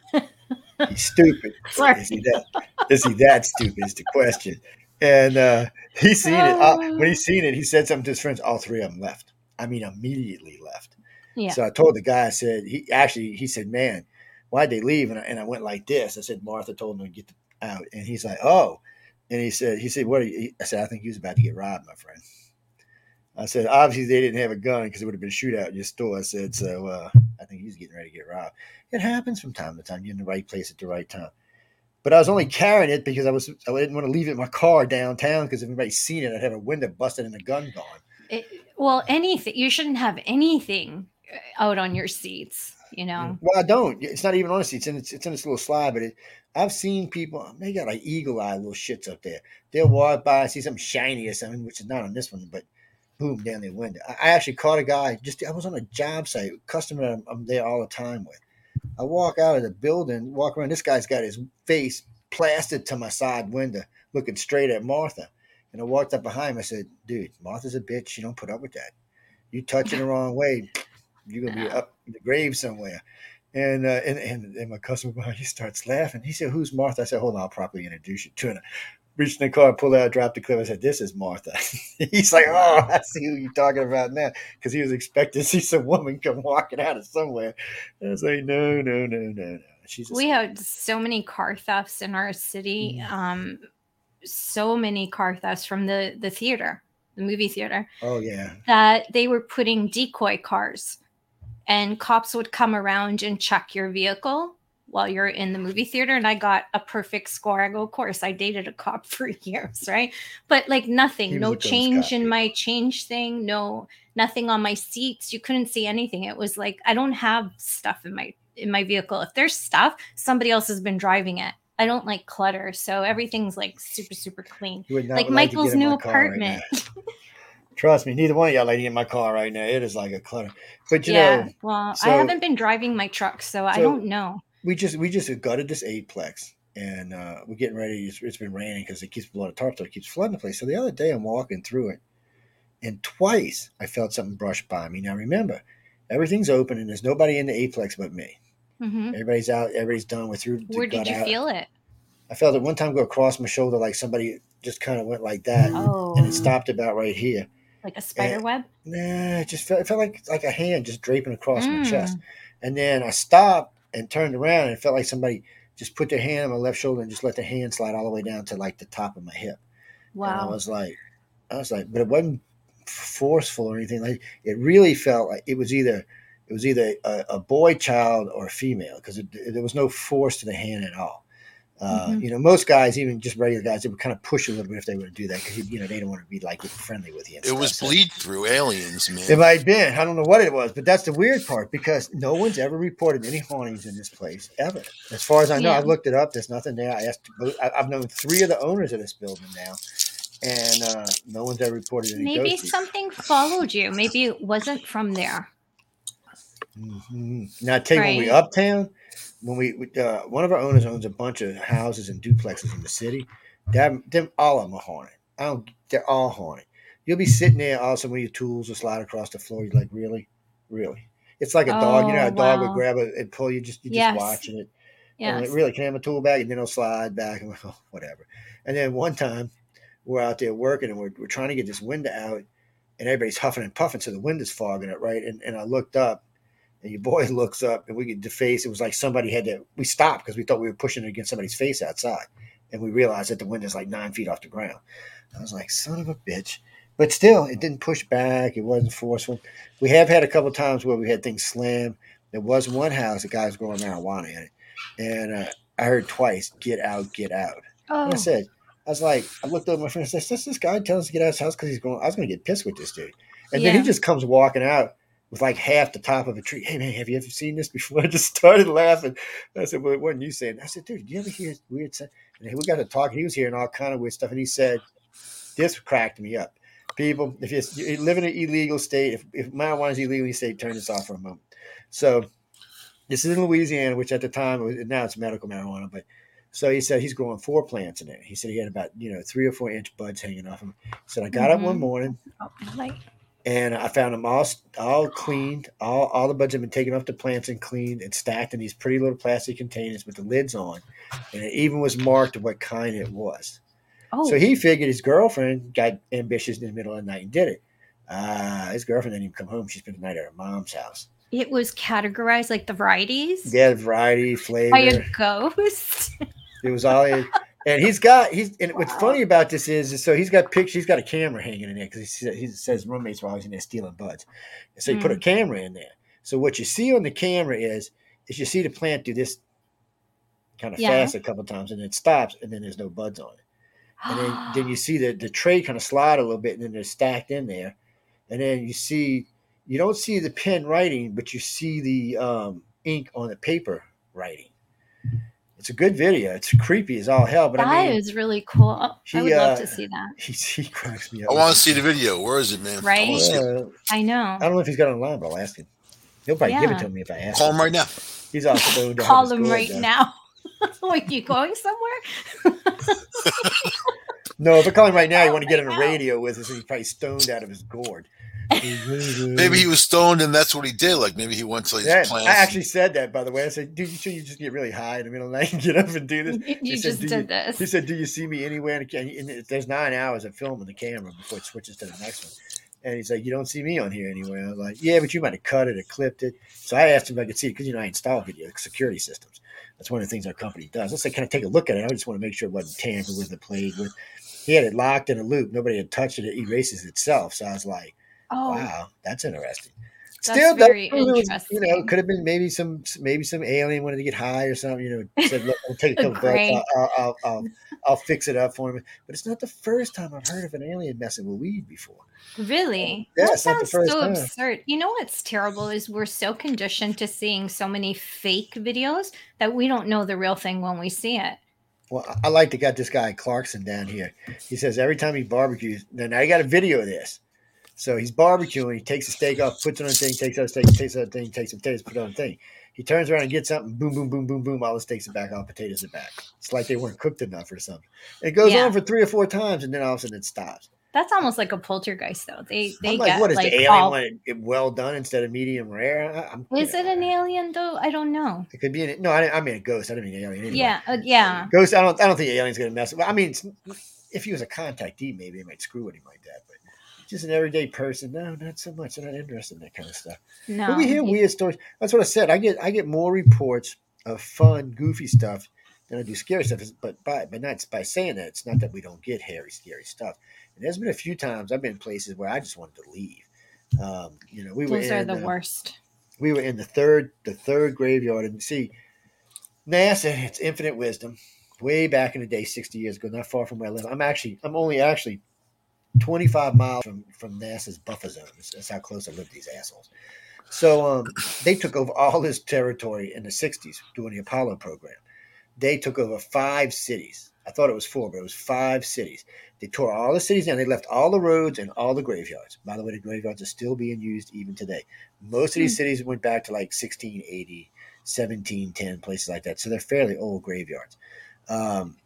He's stupid. Sorry. Is he that? Is he that stupid? Is the question. And uh, he seen it. Uh, when he seen it, he said something to his friends. All three of them left. I mean, immediately left. Yeah. So I told the guy. I said, he actually he said, man, why'd they leave? And I, and I went like this. I said, Martha told them to get the, out. And he's like, oh. And he said, he said, what? Are you? I said, I think he was about to get robbed, my friend. I said, obviously they didn't have a gun because it would have been a shootout in your store. I said, so uh, I think he's getting ready to get robbed. It happens from time to time. You're in the right place at the right time. But I was only carrying it because I was I didn't want to leave it in my car downtown because if anybody's seen it, I'd have a window busted and a gun gone. It, well, anything. You shouldn't have anything out on your seats, you know? Well, I don't. It's not even on the seats. It's in, it's, it's in this little slide, but it, I've seen people, they got like eagle eye little shits up there. They'll walk by, see something shiny or something, which is not on this one, but boom, down their window. I, I actually caught a guy, just I was on a job site, customer I'm, I'm there all the time with. I walk out of the building, walk around. This guy's got his face plastered to my side window, looking straight at Martha. And I walked up behind him. I said, dude, Martha's a bitch. She don't put up with that. You touch it the wrong way, you're going to be up in the grave somewhere. And, uh, and and and my customer behind, he starts laughing. He said, who's Martha? I said, hold on, I'll properly introduce you to her. Reached in the car, pulled out, dropped the clip. I said, this is Martha. He's like, oh, I see who you're talking about now. Because he was expecting to see some woman come walking out of somewhere. And I was like, no, no, no, no, no. She's we had so many car thefts in our city. Mm-hmm. Um, so many car thefts from the, the theater, the movie theater. Oh, yeah. That they were putting decoy cars. And cops would come around and check your vehicle while you're in the movie theater. And I got a perfect score. I go, of course, I dated a cop for years, right? But like nothing, no change in my change thing, no, nothing on my seats. You couldn't see anything. It was like, I don't have stuff in my, in my vehicle. If there's stuff, somebody else has been driving it. I don't like clutter. So everything's like super, super clean. Like Michael's new apartment. Right Trust me, neither one of y'all lady in my car right now. It is like a clutter. But you yeah, know, well, so, I haven't been driving my truck, so, so I don't know. We just we just gutted this eightplex, and uh, we're getting ready. It's, it's been raining because it keeps blowing a tarp, so it keeps flooding the place. So the other day, I'm walking through it, and twice I felt something brush by me. Now remember, everything's open, and there's nobody in the eightplex but me. Mm-hmm. Everybody's out. Everybody's done. We're through. Where did you out. feel it? I felt it one time go across my shoulder, like somebody just kind of went like that, oh. and it stopped about right here. Like a spider and, web? Nah, it just felt, it felt like like a hand just draping across mm. my chest. And then I stopped and turned around, and it felt like somebody just put their hand on my left shoulder and just let the hand slide all the way down to like the top of my hip. Wow. And I was like, I was like, but it wasn't forceful or anything. Like it really felt like it was either it was either a, a boy child or a female because there was no force to the hand at all. Uh, mm-hmm. You know, most guys, even just regular guys, they would kind of push a little bit if they were to do that because, you know, they don't want to be like friendly with you. It stuff, was so. Bleed through aliens, man. It might have been. I don't know what it was, but that's the weird part because no one's ever reported any hauntings in this place ever. As far as I know, yeah. I've looked it up. There's nothing there. I asked. I've known three of the owners of this building now, and uh, no one's ever reported any. Maybe ghosties. Something followed you. Maybe it wasn't from there. Mm-hmm. Now, I tell you, right. when we uptown. When we, uh, one of our owners owns a bunch of houses and duplexes in the city. Them, them all of them are haunted. I don't. They're all haunted. You'll be sitting there, all of a sudden, when your tools will slide across the floor. You're like, really, really? It's like a dog. You know, how Oh, a dog would wow. grab it and pull you. Just you're just Yes. watching it. I'm like, Yes. really? Can I have a tool back? And then it'll slide back. I'm like, oh, whatever. And then one time, we're out there working and we're, we're trying to get this window out, and everybody's huffing and puffing, so the wind is fogging it, right? And and I looked up, and your boy looks up, and we get the face. It was like somebody had to. We stopped because we thought we were pushing it against somebody's face outside, and we realized that the window's like nine feet off the ground. I was like, son of a bitch. But still, it didn't push back. It wasn't forceful. We have had a couple of times where we had things slam. There was one house, the guy was growing marijuana in it. And uh, I heard twice, get out, get out. Oh. And I said, I was like, I looked over at my friend and said, "Does this guy tell us to get out of his house because he's going, I was going to get pissed with this dude." And Yeah. then he just comes walking out with like half the top of a tree. "Hey, man, have you ever seen this before?" I just started laughing. I said, "Well, what are you saying?" I said, "Dude, do you ever hear weird stuff?" And we got to talking. He was hearing all kind of weird stuff. And he said, this cracked me up. People, if you're, you live in an illegal state, if, if marijuana is illegal in your state, turn this off for a moment. So this is in Louisiana, which at the time, was, now it's medical marijuana. But so he said he's growing four plants in there. He said he had about, you know, three or four inch buds hanging off him. He said, I got Mm-hmm. up one morning Oh, like, and I found them all all cleaned. All, all the buds had been taken off the plants and cleaned and stacked in these pretty little plastic containers with the lids on. And it even was marked what kind it was. oh. So he figured his girlfriend got ambitious in the middle of the night and did it. Uh, his girlfriend didn't even come home. She spent the night at her mom's house. It was categorized like the varieties Yeah, variety, flavor. by a ghost. It was all in. And he's got, he's, and what's funny about this is, is so he's got pictures, he's got a camera hanging in there because he, said- he says roommates were always in there stealing buds. And so he put a camera in there. So what you see on the camera is, is you see the plant do this kind of Yeah. fast a couple times and it stops and then there's no buds on it. And then, then you see the, the tray kind of slide a little bit and then they're stacked in there. And then you see, you don't see the pen writing, but you see the um, ink on the paper writing. It's a good video. It's creepy as all hell. But that I mean, is really cool. Oh, he, I would love uh, to see that. he, he cracks me up. I want to see the video. Where is it, man? Right? I want to see it. Uh, I know. I don't know if he's got it online, but I'll ask him. He'll probably give it Yeah. to me if I ask Call him. him right now. He's all stoned out Call of his him gourd, right though. now. Are you going somewhere? No, if I call him right now, you want to get on Right the now. radio with us, and he's probably stoned out of his gourd. Maybe he was stoned and that's what he did. Like maybe he went to his Yeah, plants. I actually said that, by the way. I said, "Dude, you sure you just get really high in the middle of the night and get up and do this?" You He said, just "Do did you-" this. He said, "Do you see me anywhere?" And and there's nine hours of filming the camera before it switches to the next one. And he's like, "You don't see me on here anywhere." I was like, "Yeah, but you might have cut it or clipped it." So I asked him if I could see it because, you know, I install video security systems. That's one of the things our company does. I said, "Can I take a look at it?" I just want to make sure it wasn't tampered with or played with. He had it locked in a loop. Nobody had touched it. It erases itself. So I was like, Oh, wow, that's interesting. That's Still, very that was, you know, interesting. it could have been maybe some maybe some alien wanted to get high or something. You know, said, "Look, I'll take a A couple bucks. gray. I'll, I'll, I'll, I'll, I'll fix it up for him." But it's not the first time I've heard of an alien messing with weed before. Really? Yeah, That it's not the sounds first so time. absurd. You know what's terrible is we're so conditioned to seeing so many fake videos that we don't know the real thing when we see it. Well, I- I like to got this guy Clarkson down here. He says every time he barbecues, then I got a video of this. So he's barbecuing. He takes the steak off, puts it on the thing, takes out the steak, takes out the thing, takes the potatoes, puts it on the thing. He turns around and gets something, boom, boom, boom, boom, boom. All the steaks are back, all the potatoes are back. It's like they weren't cooked enough or something. It goes Yeah. on for three or four times, and then all of a sudden it stops. That's almost like a poltergeist, though. They they I'm like, get what is like the alien all. want it well done instead of medium rare? I- I'm, Is you it know, an alien though? I don't know. It could be an, no. I, didn't- I mean a ghost. I didn't mean alien. Anyway. Yeah, uh, yeah. Ghost. I don't. I don't think the alien's gonna mess. With, I mean, it's, if he was a contactee, maybe it might screw with him like that. But just an everyday person, no, not so much. I'm not interested in that kind of stuff. No. But we hear he- weird stories. That's what I said. I get. I get more reports of fun, goofy stuff than I do scary stuff. But by but not by saying that, it's not that we don't get hairy, scary stuff. And there's been a few times I've been in places where I just wanted to leave. Um, you know, we were Those are in, the uh, worst. we were in the third the third graveyard, and see NASA, it's infinite wisdom, way back in the day, sixty years ago, not far from where I live. I'm actually I'm only actually twenty-five miles from from NASA's buffer zone. That's, that's how close I live to these assholes. So um, they took over all this territory in the sixties doing the Apollo program. They took over five cities. I thought it was four, but it was five cities. They tore all the cities down. They left all the roads and all the graveyards. By the way, the graveyards are still being used even today. Most of these Hmm. cities went back to like sixteen eighty, seventeen ten, places like that. So they're fairly old graveyards. Um,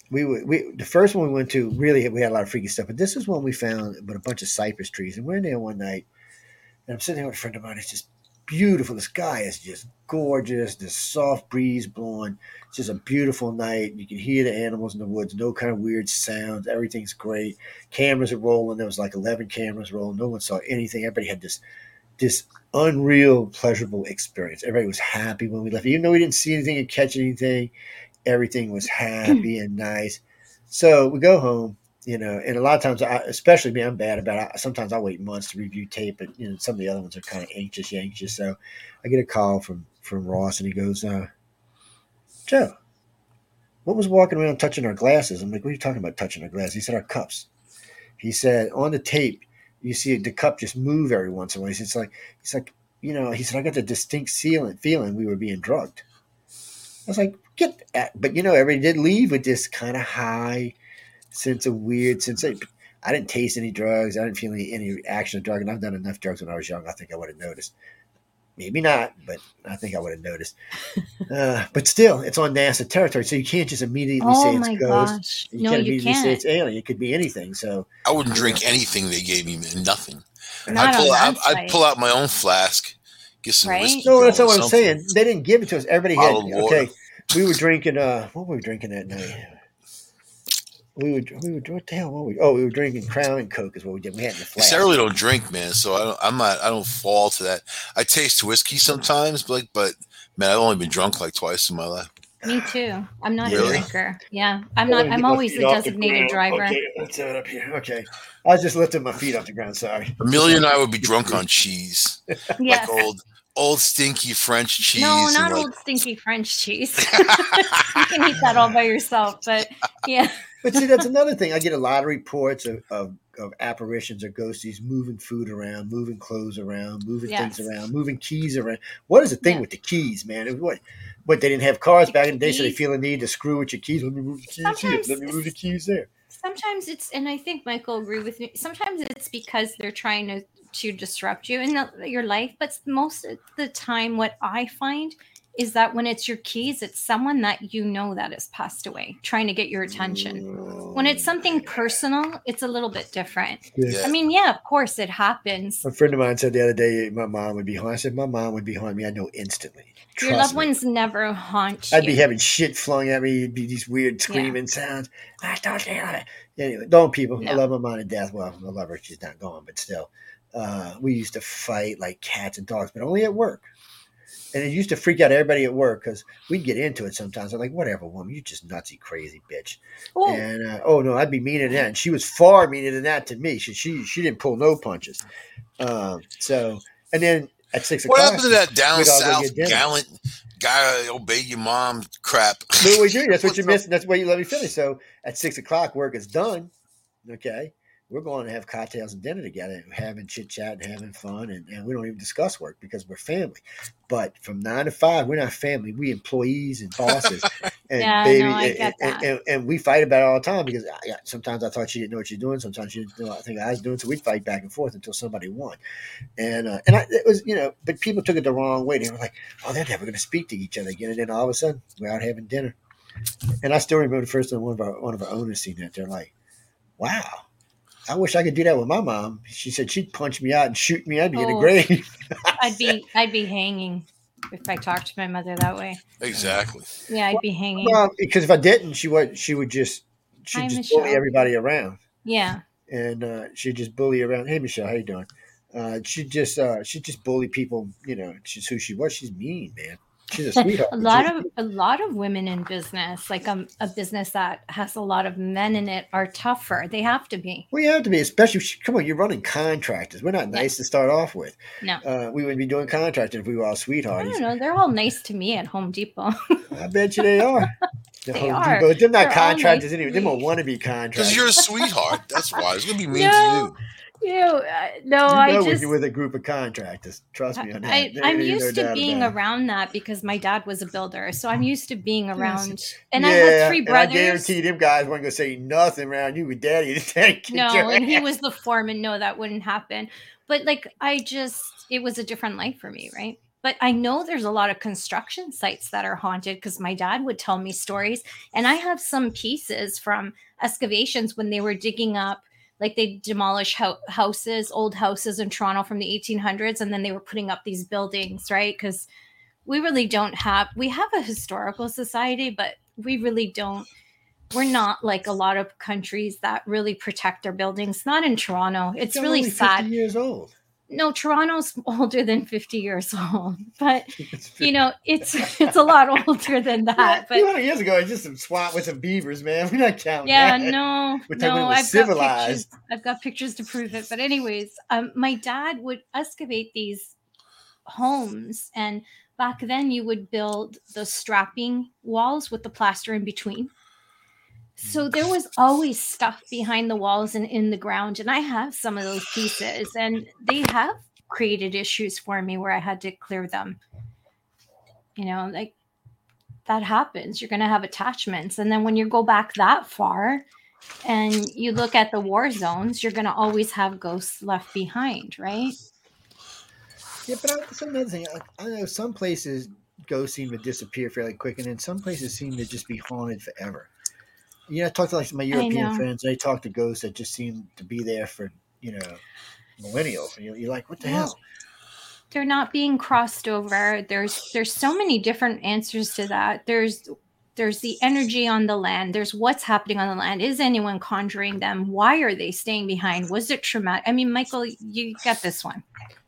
we would we the first one we went to really we had a lot of freaky stuff, but this is one we found but a bunch of cypress trees, and we're in there one night, and I'm sitting there with a friend of mine. It's just beautiful. The sky is just gorgeous. This soft breeze blowing. It's just a beautiful night. You can hear the animals in the woods. No kind of weird sounds. Everything's great. Cameras are rolling. There was like eleven cameras rolling. No one saw anything. Everybody had this this unreal, pleasurable experience. Everybody was happy when we left, even though we didn't see anything and catch anything. Everything was happy and nice. So we go home, you know, and a lot of times, I, especially me, I'm bad about it. Sometimes I wait months to review tape, but you know, some of the other ones are kind of anxious, anxious. So I get a call from from Ross, and he goes, uh, "Joe, what was walking around touching our glasses?" I'm like, "What are you talking about touching our glasses?" He said, "Our cups." He said, "On the tape, you see the cup just move every once in a while." He said, "It's like he's like, you know," he said, "I got the distinct feeling feeling we were being drugged." I was like, "Get that!" But you know, everybody did leave with this kind of high sense of weird sense. Of, I didn't taste any drugs. I didn't feel any, any action of drug, and I've done enough drugs when I was young. I think I would have noticed. Maybe not, but I think I would have noticed. Uh, but still, it's on NASA territory, so you can't just immediately Oh say it's my ghost. gosh. You No, can't you immediately say can't. it's alien. It could be anything. So I wouldn't you drink know. anything they gave me, man. Nothing. Not I'd pull, on out, that I'd site. pull out my own flask, get some Right? whiskey No, going, that's not what I'm something. saying. They didn't give it to us. Everybody had Bottled water. okay. We were drinking. Uh, what were we drinking that night? We would, we would, what the hell were we? Oh, we were drinking Crown and Coke is what we did. We had in the flask. See, I really don't drink, man, so I don't, I'm not. I don't fall to that. I taste whiskey sometimes, but like, but man, I've only been drunk like twice in my life. Me too. I'm not Really? a drinker. Yeah. I'm I'm not gonna I'm get my always feet the off the designated ground. driver. Okay, let's have it up here. Okay, I was just lifting my feet off the ground. Sorry. Amelia and I would be drunk on cheese, Yes. like old, old stinky French cheese. No, and not like, old stinky French cheese. You can eat that all by yourself, but yeah. But see, that's another thing. I get a lot of reports of, of, of apparitions or ghosties moving food around, moving clothes around, moving Yes. things around, moving keys around. What is the thing Yeah. with the keys, man? It was what? What they didn't have cars The back in the day, so they keys. feel a need to screw with your keys. Let me move the keys here. Sometimes Let me move the keys there. sometimes it's, and I think Michael agree with me. Sometimes it's because they're trying to to disrupt you in the, your life, but most of the time, what I find is that when it's your keys, it's someone that you know that has passed away, trying to get your attention. When it's something personal, it's a little bit different. Yeah. I mean, yeah, of course it happens. A friend of mine said the other day my mom would be haunted. I said, my mom would be haunting me. I know instantly. Your Trust loved me. ones never haunt you. I'd be having shit flung at me. It'd be these weird screaming sounds. I don't know. Anyway, don't people. I No. love my mom to death. Well, I love her. She's not gone, but still. Uh, we used to fight like cats and dogs, but only at work. And it used to freak out everybody at work because we'd get into it sometimes. I'm like, whatever, woman, you just nutsy, crazy bitch. Oh, And uh, oh no, I'd be meaner than that. And she was far meaner than that to me. She she she didn't pull no punches. Um, so and then at six what o'clock, happened to that down we'd all go south get dinner. gallant guy? Obey your mom crap. But we do. That's what What's you're up? missing. That's why you let me finish. So at six o'clock, work is done. Okay. We're going to have cocktails and dinner together, having chit chat and having fun, and, and we don't even discuss work because we're family. But from nine to five, we're not family. We employees and bosses, and Yeah, baby, no, I and, get and, that. and, and we fight about it all the time because I, yeah, sometimes I thought she didn't know what she's doing, sometimes she didn't know what I think I was doing. So we'd fight back and forth until somebody won, and uh, and I, it was you know, but people took it the wrong way. They were like, "Oh, they're never going to speak to each other again," and then all of a sudden, we're out having dinner. And I still remember the first time one of our one of our owners seen that. They're like, "Wow." I wish I could do that with my mom. She said she'd punch me out and shoot me. I'd be in the Oh. grave. I'd be I'd be hanging if I talked to my mother that way. Exactly. Yeah, I'd be hanging. Well, because if I didn't, she would. She would just. She'd Hi, just bully Michelle. everybody around, Yeah. and uh, she'd just bully around. Hey, Michelle, how you doing? Uh, she'd just. Uh, she'd just bully people. You know, she's who she was. She's mean, man. She's a sweetheart. A lot of a lot of women in business, like um, a business that has a lot of men in it, are tougher. They have to be. We have to be, especially. Come on, you're running contractors. We're not nice Yeah. to start off with. No. Uh, we wouldn't be doing contracting if we were all I sweethearts. don't know. They're all nice to me at Home Depot. I bet you they are. The They Home are. Depot. They're not They're all contractors nice anyway. to They're more me. wannabe Because contractors. you're a sweetheart. That's why. It's gonna be mean No. to you. You uh, no, You I know when just you're with a group of contractors. Trust me on that. I, There I'm ain't used no to doubt being about it. around that because my dad was a builder, so I'm used to being around. And yeah, I had three and I brothers. guarantee them guys weren't going to say nothing around you with daddy to take No, your and he ass. was the foreman. No, that wouldn't happen. But like, I just, it was a different life for me, right? but I know there's a lot of construction sites that are haunted because my dad would tell me stories. And I have some pieces from excavations when they were digging up, like they demolish ho- houses, old houses in Toronto from the eighteen hundreds. And then they were putting up these buildings, right? Because we really don't have, we have a historical society, but we really don't, we're not like a lot of countries that really protect their buildings. Not in Toronto. It's It's really only sad. fifty years old. No, Toronto's older than fifty years old, but It's you know, it's it's a lot older than that. two But hundred years ago, it's just some swamp with some beavers, man. We're not counting yeah, that. no, We're talking no, about I've got pictures. civilized. I've got pictures to prove it. But anyways, um, my dad would excavate these homes, and back then you would build the strapping walls with the plaster in between. So there was always stuff behind the walls and in the ground. And I have some of those pieces, and they have created issues for me where I had to clear them. You know, like that happens. You're going to have attachments. And then when you go back that far and you look at the war zones, you're going to always have ghosts left behind, right? Yeah, but I, that's another thing. I, I know some places ghosts seem to disappear fairly quick, and then some places seem to just be haunted forever. You know, I talked to like my European know. friends. They talk to ghosts that just seem to be there for, you know, millennials. And you're, you're like, what the Well, hell? They're not being crossed over. There's there's so many different answers to that. There's there's the energy on the land. There's what's happening on the land. Is anyone conjuring them? Why are they staying behind? Was it traumatic? I mean, Michael, you get this one.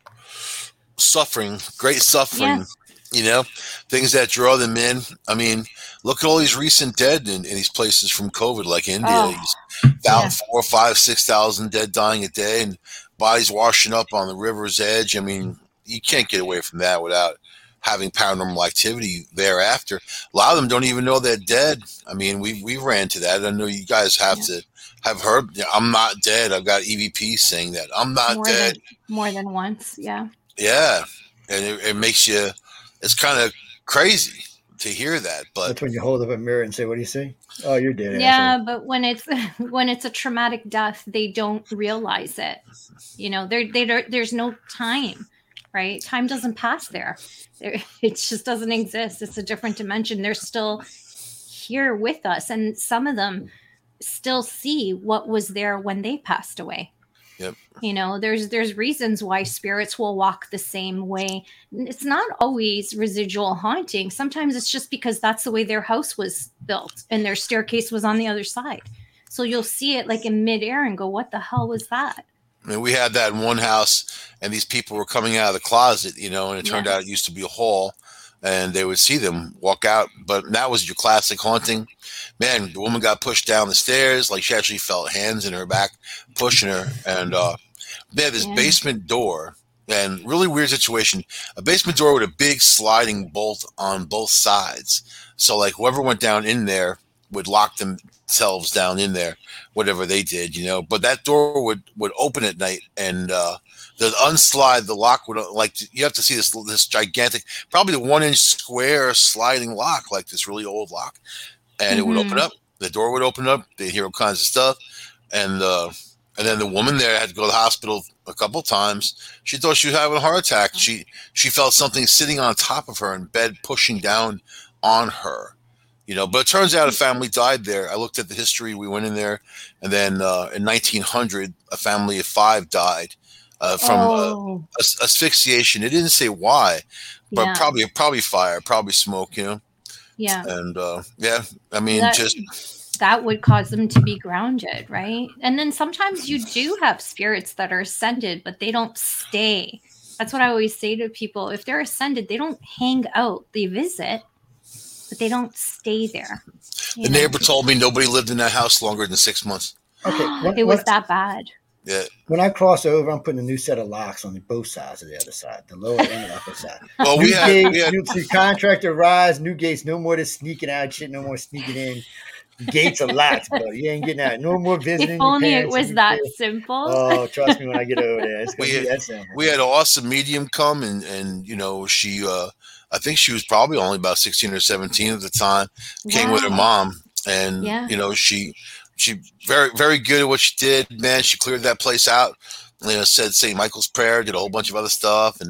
Suffering, great suffering. Yeah. You know, things that draw them in. I mean, look at all these recent dead in, in these places from COVID, like India. Oh, These thou- yeah. Four, five, six thousand dead dying a day, and bodies washing up on the river's edge. I mean, you can't get away from that without having paranormal activity thereafter. A lot of them don't even know they're dead. I mean, we we ran to that. I know you guys have Yeah. to have heard. Yeah, I'm not dead. I've got E V P saying that I'm not More dead. than more than once. Yeah. Yeah, and it, it makes you. It's kind of crazy to hear that, but That's when you hold up a mirror and say, what do you see? Oh, you're dead. Yeah, asshole. but when it's when it's a traumatic death, they don't realize it. You know, there they don't, there's no time, right? Time doesn't pass there. There- It just doesn't exist. It's a different dimension. They're still here with us, and some of them still see what was there when they passed away. Yep. You know, there's there's reasons why spirits will walk the same way. It's not always residual haunting. Sometimes it's just because that's the way their house was built and their staircase was on the other side. So you'll see it like in midair and go, what the hell was that? I mean, we had that in one house, and these people were coming out of the closet, you know, and it turned Yeah. out it used to be a hall, and they would see them walk out. But that was your classic haunting. Man, the woman got pushed down the stairs, like she actually felt hands in her back pushing her. And uh, they had this Yeah. basement door, and really weird situation. A basement door with a big sliding bolt on both sides. So, like, whoever went down in there would lock themselves down in there, whatever they did, you know. But that door would, would open at night, and uh, the unslide, the lock would, like, you have to see this this gigantic, probably the one inch square sliding lock, like this really old lock. And it would open Mhm. up. The door would open up. They'd hear all kinds of stuff. And uh, and then the woman there had to go to the hospital a couple times. She thought she was having a heart attack. She she felt something sitting on top of her in bed, pushing down on her. You know, but it turns out a family died there. I looked at the history. We went in there, and then uh, in nineteen hundred, a family of five died uh, from uh, Oh, as- asphyxiation. It didn't say why, but yeah. probably probably fire, probably smoke. You know, Yeah. and uh, yeah, I mean, That- just that would cause them to be grounded, right? And then sometimes you do have spirits that are ascended, but they don't stay. That's what I always say to people. If they're ascended, they don't hang out. They visit, but they don't stay there. you the know? neighbor told me nobody lived in that house longer than six months. Okay, when, It was when, that bad. Yeah. when I cross over, I'm putting a new set of locks on both sides of the other side, the lower and the upper side. Well, New we had, gates, we had new see, contractor rise, new gates, no more this sneaking out shit, no more sneaking in. Gates are locked, buddy. You ain't getting out. No more visiting. If your only it parents was and that your kids. simple. Oh, trust me when I get over there. It's going We to be had- that simple. we had an awesome medium come, and and you know she, uh, I think she was probably only about sixteen or seventeen at the time. Came with her Wow. mom, and Yeah. you know she she very very good at what she did. Man, she cleared that place out. You know, said Saint Michael's prayer, did a whole bunch of other stuff, and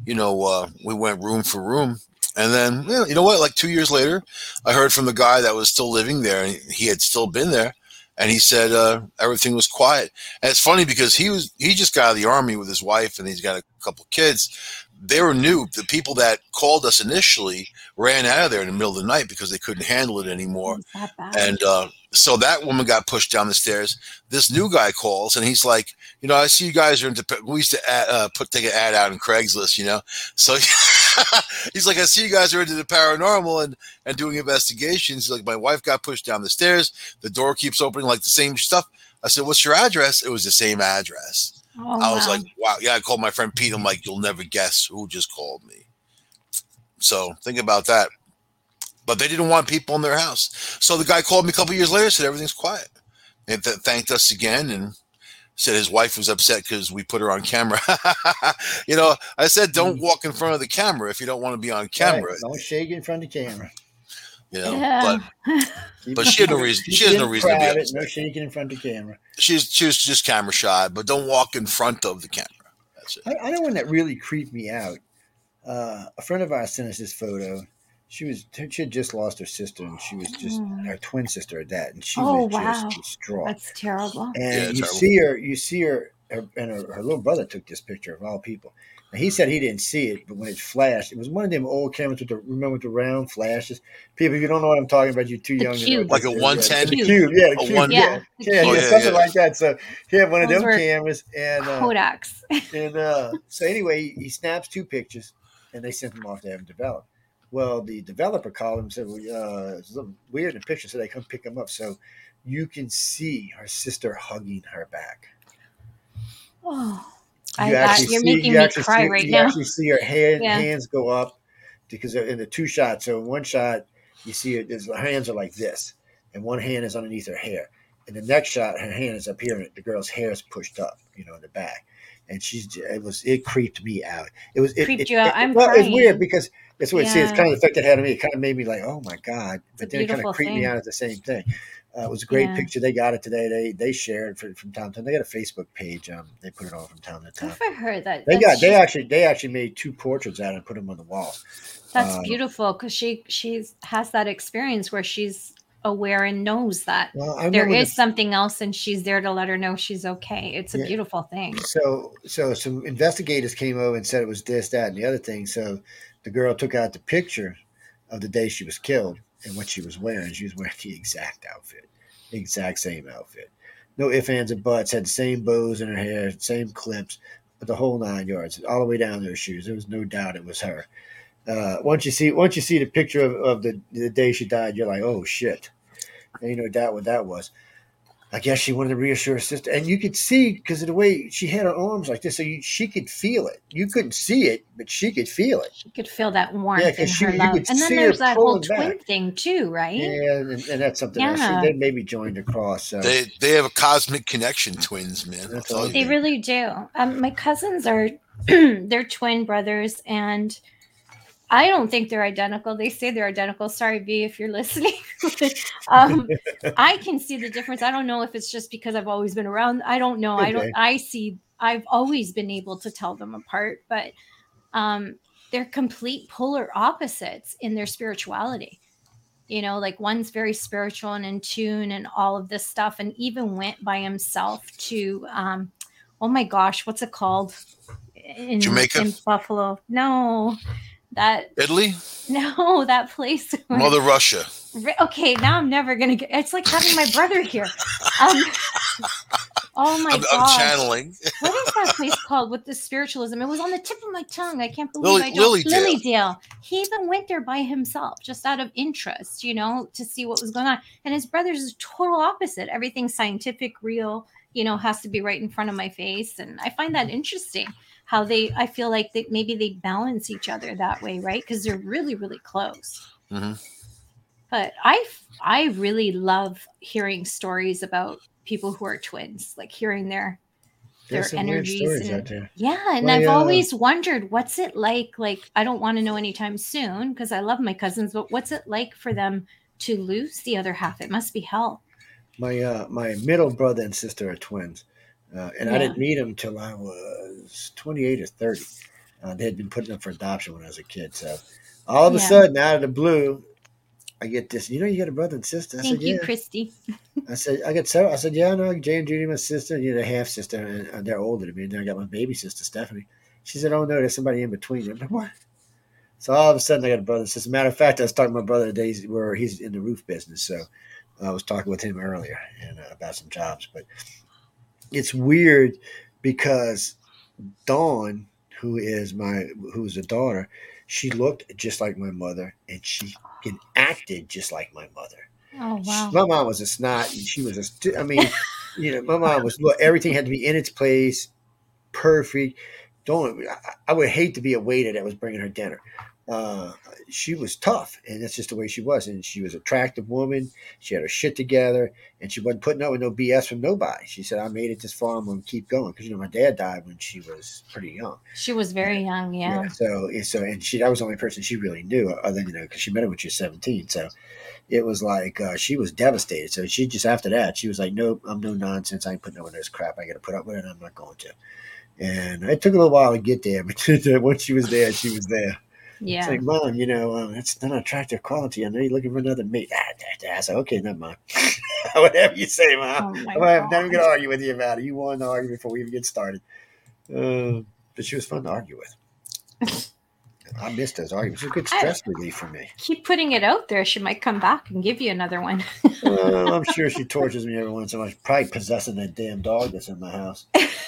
you know, uh, we went room for room. And then, you know, you know what? Like two years later, I heard from the guy that was still living there, and he had still been there. And he said uh, everything was quiet. And it's funny because he was he just got out of the army with his wife, and he's got a couple kids. They were new. The people that called us initially ran out of there in the middle of the night because they couldn't handle it anymore. Is that bad? And uh, so that woman got pushed down the stairs. This new guy calls, and he's like, you know, I see you guys are into. We used to add, uh, put take an ad out in Craigslist, you know. So he's like, I see you guys are into the paranormal and and doing investigations. He's like, my wife got pushed down the stairs. The door keeps opening, like the same stuff. I said, what's your address? It was the same address. Oh, I was wow. like, wow. Yeah, I called my friend Pete. I'm like, you'll never guess who just called me. So think about that. But they didn't want people in their house. So the guy called me a couple years later, said everything's quiet, and th- thanked us again, and said his wife was upset because we put her on camera. You know, I said, don't walk in front of the camera if you don't want to be on camera. Right, don't shake in front of the camera. You know, Yeah. but Keep but it- she had no reason. keep She has it no reason to be private, upset. no shaking in front of the camera. She's she was just camera shy, but don't walk in front of the camera. That's it. I, I know one that really creeped me out. Uh, a friend of ours sent us this photo. She was she had just lost her sister, and she was just Mm. her twin sister at that, and she Oh, was wow. just distraught. That's terrible. And Yeah, you terrible. see her, you see her, her and her, her little brother took this picture of all people. And he said he didn't see it, but when it flashed, it was one of them old cameras with the remember with the round flashes. People, if you don't know what I'm talking about, you're too The young. to know cube. what Like a this is. one Yeah, ten? the cube, yeah, the A cube, one- yeah, Yeah, the yeah, cube. yeah, Oh, yeah, something yeah. like that. So he had one of Those them were cameras, and uh, Kodaks. and uh, so anyway, he, he snaps two pictures, and they sent them off to have them developed. Well, the developer called him and said, well, uh, it's a little weird in the picture, so they come pick him up. So you can see her sister hugging her back. Oh, You I, that, actually you're see- making you me actually cry see- right you now. actually see her hand, Yeah. hands go up because they're in the two shots. So in one shot, you see it, her hands are like this, and one hand is underneath her hair. In the next shot, her hand is up here, and the girl's hair is pushed up, you know, in the back. And she's, it was, it creeped me out. It was, it, Creeped it, you out? it- I'm well, it's crying. weird because it's what it says. It's Yeah. kind of the effect it had on me. It kind of made me like, oh my God. It's a But then it kind beautiful of creeped me thing. out at the same thing. Uh, it was a great Yeah. picture. They got it today. They they share it from, from time to time. They got a Facebook page. Um, they put it on from time to Good time. for her. That They that's got. They just- actually. They actually made two portraits out and put them on the wall. That's Um, beautiful because she she's has that experience where she's aware and knows that Well, I there remember is the- something else, and she's there to let her know she's okay. It's a Yeah. beautiful thing. So, so some investigators came over and said it was this, that, and the other thing. So, the girl took out the picture of the day she was killed and what she was wearing. She was wearing the exact outfit, the exact same outfit. No ifs, ands, or buts. Had the same bows in her hair, same clips, but the whole nine yards, all the way down to her shoes. There was no doubt it was her. Uh, once you see, once you see the picture of, of the the day she died, you're like, oh shit, ain't no doubt what that was. I guess she wanted to reassure her sister, and you could see because of the way she had her arms like this, so you, she could feel it. You couldn't see it, but she could feel it. She could feel that warmth Yeah, in 'cause she- her you love. could And then see her there's that whole pulling twin back. thing too, right? Yeah, and, and that's something else. Yeah. She, they maybe joined across. So They they have a cosmic connection, twins, man. I'll That's tell all you. They really do. Um, my cousins are they're twin brothers, and I don't think they're identical. They say they're identical. Sorry, V, if you're listening. um, I can see the difference. I don't know if it's just because I've always been around. I don't know. I Could don't. be. I see. I've always been able to tell them apart, but um, they're complete polar opposites in their spirituality. You know, like one's very spiritual and in tune and all of this stuff, and even went by himself to, um, oh my gosh, what's it called? In, Jamaica? in Buffalo. No, that Italy, no, that place. where- Mother Russia. Re- Okay, now I'm never gonna get. It's like having my brother here. Um, oh my I'm, gosh, I'm channeling. what is that place called with the spiritualism? It was on the tip of my tongue. I can't believe Lily- I don't. Lilydale. Lilydale. He even went there by himself, just out of interest, you know, to see what was going on. And his brother's is total opposite. Everything scientific, real, you know, has to be right in front of my face. And I find that interesting. How they, I feel like that maybe they balance each other that way, right? Because they're really, really close. Mhm. But I, I really love hearing stories about people who are twins, like hearing their their there's some weird energies. stories And, out there. yeah, and My, I've uh, always wondered what's it like. Like, I don't want to know anytime soon because I love my cousins, but what's it like for them to lose the other half? It must be hell. My uh, my middle brother and sister are twins, uh, and I Yeah. didn't meet them till I was twenty-eight or thirty. Uh, they had been putting up for adoption when I was a kid. So all of a Yeah. sudden, out of the blue, I get this. You know, you got a brother and sister. I Thank said, you, yeah. Christy. I said, I got several. I said, yeah, I know Jay and Judy, my sister, and you're the half sister, and uh, they're older than me. And then I got my baby sister, Stephanie. She said, oh no, there's somebody in between. I'm like, what? So all of a sudden, I got a brother and sister. Matter of fact, I was talking to my brother today where he's in the roof business. So I was talking with him earlier and uh, about some jobs. But it's weird because Dawn, who is my who's a daughter, she looked just like my mother, and she acted just like my mother. Oh wow. My mom was a snot, and she was a. St- I mean, you know, my mom was. Look, everything had to be in its place, perfect. Don't. I, I would hate to be a waiter that was bringing her dinner. Uh, she was tough, and that's just the way she was. And she was an attractive woman. She had her shit together, and she wasn't putting up with no B S from nobody. She said, "I made it this far. I'm going to keep going." Because you know, my dad died when she was pretty young. She was very young, yeah. Yeah. So, so, and she that was the only person she really knew, other than you know, because she met him when she was seventeen. So. It was like uh, she was devastated. So she just after that, she was like, "Nope, I'm no nonsense. I ain't putting up with this crap. I got to put up with it. And I'm not going to." And it took a little while to get there, but once she was there, she was there. Yeah. It's like, Mom, you know, uh, that's not an attractive quality. I know you're looking for another mate. Ah, ah, ah. I said, okay, never mind. Whatever you say, Mom. Oh my I'm not even God. going to argue with you about it. You won the argument before we even get started. Uh, but she was fun to argue with. I missed those arguments. It was a good stress relief for me. Keep putting it out there. She might come back and give you another one. uh, I'm sure she tortures me every once in a while. She's probably possessing that damn dog that's in my house.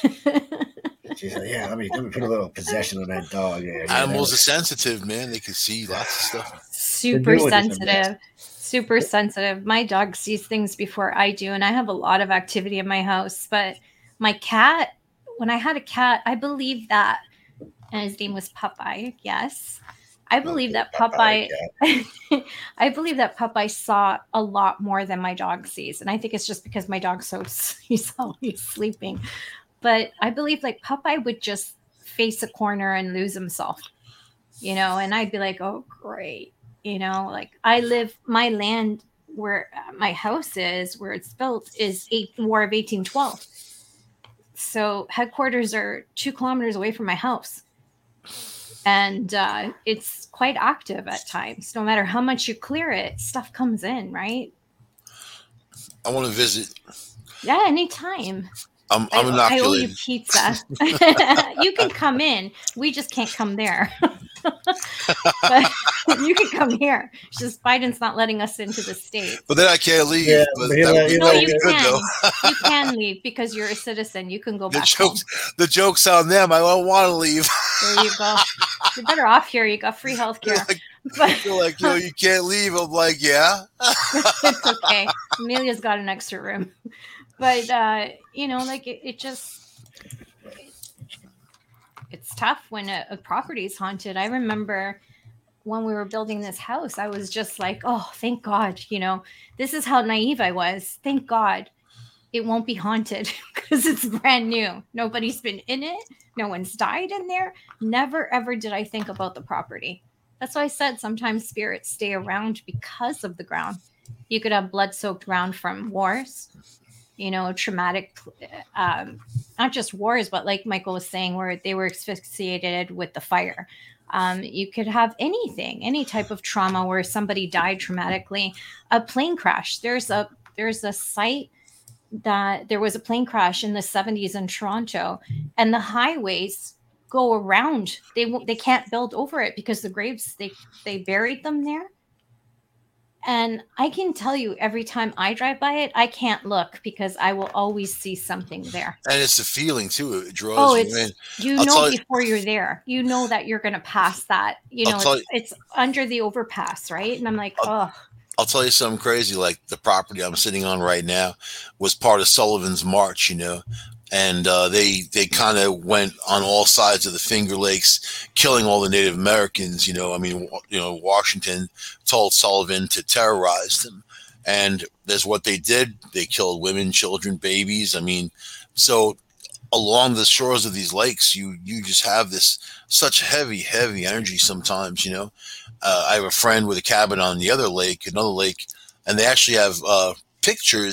She said, "Yeah, let me let me put a little possession on that dog." Yeah, yeah, Animals that are sensitive, man. They can see lots of stuff. Super doing this, I'm sensitive. Super sensitive. My dog sees things before I do, and I have a lot of activity in my house. But my cat, when I had a cat, I believe that, and his name was Popeye. Yes, I believe Okay, that Popeye. Popeye, I believe that Popeye saw a lot more than my dog sees, and I think it's just because my dog's so he's always sleeping. But I believe like Popeye would just face a corner and lose himself, you know, and I'd be like, oh, great. You know, like I live, my land where my house is, where it's built, is eight War of eighteen twelve. So headquarters are two kilometers away from my house. And uh, it's quite active at times. No matter how much you clear it, stuff comes in, right? I want to visit. Yeah, anytime. I'm, I'm I, I owe you inoculated. pizza. You can come in. We just can't come there. But you can come here. It's just Biden's not letting us into the state. But then I can't leave. Yeah, but but that would be, No, that would you be good, can. though. You can leave because you're a citizen. You can go The back home. jokes, the jokes on them. I don't want to leave. There you go. You're better off here. You got free health care. Like, But they're like, you know, you can't leave. I'm like, yeah. it's okay. Amelia's got an extra room. But, uh, you know, like it, it just, it's tough when a, a property is haunted. I remember when we were building this house, I was just like, oh, thank God, you know, this is how naive I was. Thank God it won't be haunted because it's brand new. Nobody's been in it. No one's died in there. Never, ever did I think about the property. That's why I said sometimes spirits stay around because of the ground. You could have blood-soaked ground from wars, you know, traumatic, um, not just wars, but like Michael was saying, where they were asphyxiated with the fire. Um, you could have anything, any type of trauma where somebody died traumatically. A plane crash. There's a there's a site that there was a plane crash in the seventies in Toronto, and the highways go around. They they can't build over it because the graves they they buried them there. And I can tell you, every time I drive by it, I can't look because I will always see something there. And it's the feeling, too. It draws Oh, you it's in. you I'll know tell you- before you're there. You know that you're going to pass that. You I'll know, tell it's, it's under the overpass, right? And I'm like, oh, I'll tell you something crazy. Like the property I'm sitting on right now was part of Sullivan's March, you know, and uh, they they kind of went on all sides of the Finger Lakes, killing all the Native Americans. You know, I mean, you know, Washington told Sullivan to terrorize them, and that's what they did. They killed women, children, babies. I mean, so along the shores of these lakes, you you just have this such heavy, heavy energy sometimes, you know. Uh, I have a friend with a cabin on the other lake, another lake, and they actually have uh, pictures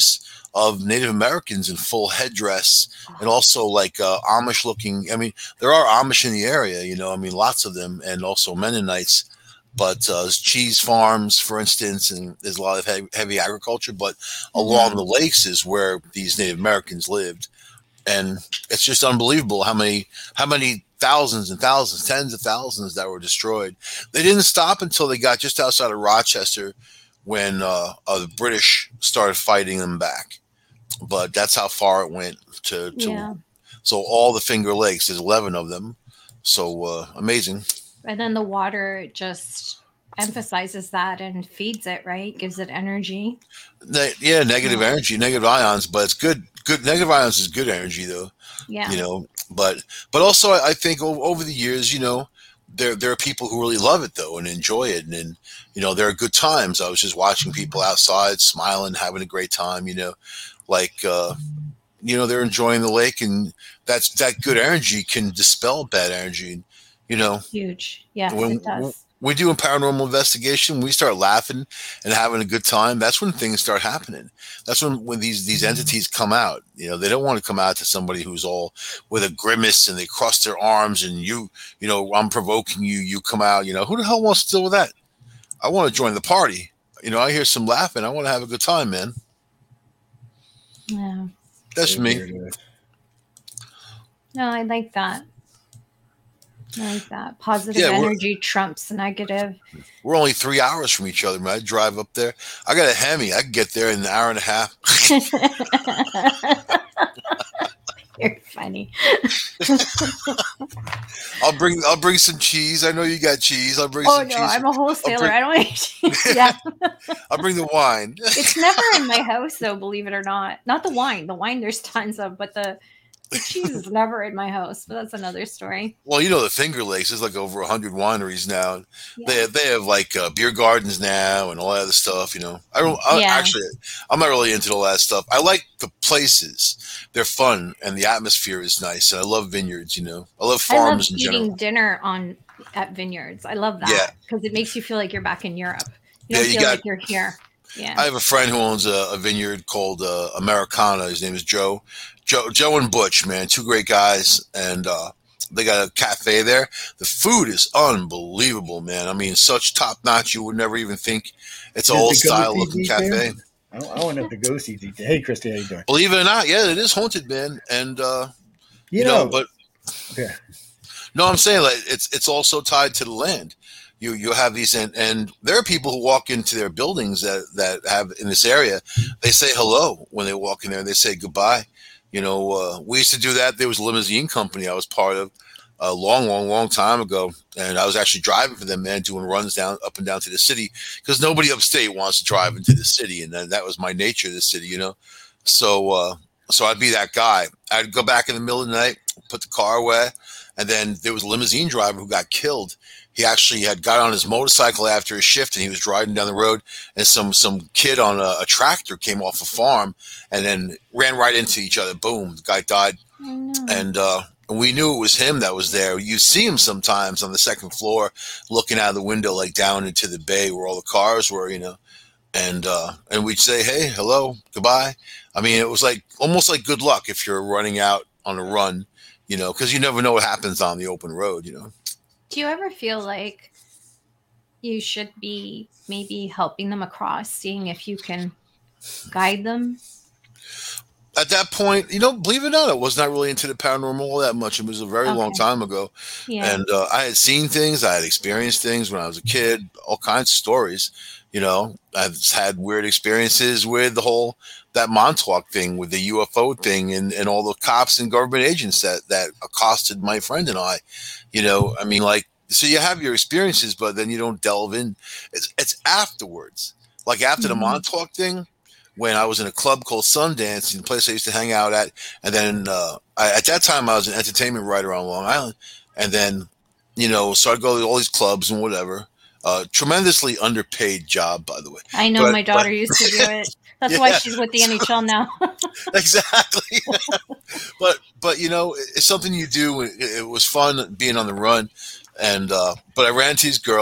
of Native Americans in full headdress and also like uh, Amish looking. I mean, there are Amish in the area, you know, I mean, lots of them, and also Mennonites. But uh, there's cheese farms, for instance, and there's a lot of heavy, heavy agriculture. But along Mhm. the lakes is where these Native Americans lived, and it's just unbelievable how many how many thousands and thousands, tens of thousands that were destroyed. They didn't stop until they got just outside of Rochester, when uh, uh, the British started fighting them back. But that's how far it went to. to Yeah. So all the Finger Lakes, there's eleven of them. So uh, amazing. And then the water just emphasizes that and feeds it, right? Gives it energy. Ne- yeah, negative Yeah. energy, negative ions, but it's good. Good negative ions is good energy, though. Yeah. You know, but but also I I think o- over the years, you know, there there are people who really love it though and enjoy it, and, and you know, there are good times. I was just watching people outside smiling, having a great time. You know, like uh, you know, they're enjoying the lake, and that's that good energy can dispel bad energy. You know, Huge. Yes, when it does. we do a paranormal investigation, we start laughing and having a good time. That's when things start happening. That's when, when these, these entities come out. You know, they don't want to come out to somebody who's all with a grimace and they cross their arms and you, you know, I'm provoking you, you come out. You know, who the hell wants to deal with that? I want to join the party. You know, I hear some laughing. I want to have a good time, man. Yeah. That's me. Weird. No, I like that. I like that. Positive Yeah, we're- energy trumps negative. We're only three hours from each other, man. I drive up there. I got a Hemi. I can get there in an hour and a half. You're funny. I'll bring I'll bring some cheese. I know you got cheese. I'll bring Oh some no, cheese. I'm a wholesaler. bring- I don't want to. Yeah, I'll bring the wine. it's never in my house though. Believe it or not, not the wine. The wine there's tons of, but the, the cheese is never in my house. But that's another story. Well, you know the Finger Lakes. There's like over a hundred wineries now. Yeah. They have, they have like uh, beer gardens now and all that other stuff. You know, I don't I, Yeah. actually. I'm not really into all that stuff. I like the places. They're fun and the atmosphere is nice. And I love vineyards. You know, I love I love farms in eating general. dinner on at vineyards. I love Yeah. that because it makes you feel like you're back in Europe. You Yeah, don't you feel got- like you're here. Yeah. I have a friend who owns a, a vineyard called uh, Americana. His name is Joe. Joe, Joe and Butch, man, two great guys, and uh, they got a cafe there. The food is unbelievable, man. I mean, such top notch you would never even think. It's an Does old the style ghosties looking eat cafe. there? I don't, I want to know if the ghosties eat there. Hey, Christy, how you doing? Believe it or not, yeah, it is haunted, man. And uh, You, you know, know, but yeah. no, I'm saying like it's it's also tied to the land. You you have these and, and there are people who walk into their buildings that, that have in this area. They say hello when they walk in there. They say goodbye. You know, uh, we used to do that. There was a limousine company I was part of a long, long, long time ago, and I was actually driving for them, man, doing runs down up and down to the city because nobody upstate wants to drive into the city, and then that was my nature of the city, you know. So uh, so I'd be that guy. I'd go back in the middle of the night, put the car away, and then there was a limousine driver who got killed. He actually had got on his motorcycle after his shift, and he was driving down the road, and some some kid on a, a tractor came off a farm and then ran right into each other. Boom, the guy died. I know. And uh, we knew it was him that was there. You see him sometimes on the second floor looking out of the window, like down into the bay where all the cars were, you know. And uh, and we'd say, hey, hello, goodbye. I mean, it was like almost like good luck if you're running out on a run, you know, because you never know what happens on the open road, you know. Do you ever feel like you should be maybe helping them across, seeing if you can guide them? At that point, you know, believe it or not, I was not really into the paranormal all that much. It was a very long Okay. time ago. Yeah. And uh, I had seen things, I had experienced things when I was a kid, all kinds of stories. You know, I've had weird experiences with the whole, that Montauk thing, with the U F O thing, and, and all the cops and government agents that, that accosted my friend and I. You know, I mean, like, so you have your experiences, but then you don't delve in. It's, it's afterwards. Like after the Mhm. Montauk thing, when I was in a club called Sundance, the place I used to hang out at. And then uh, I, at that time, I was an entertainment writer on Long Island. And then, you know, so I'd go to all these clubs and whatever. Uh, tremendously underpaid job, by the way. I know but- my daughter but- used to do it. That's why Yeah. she's with the N H L now. Exactly. but, but, you know, it's something you do. It, it was fun being on the run. And, uh, but I ran to these girls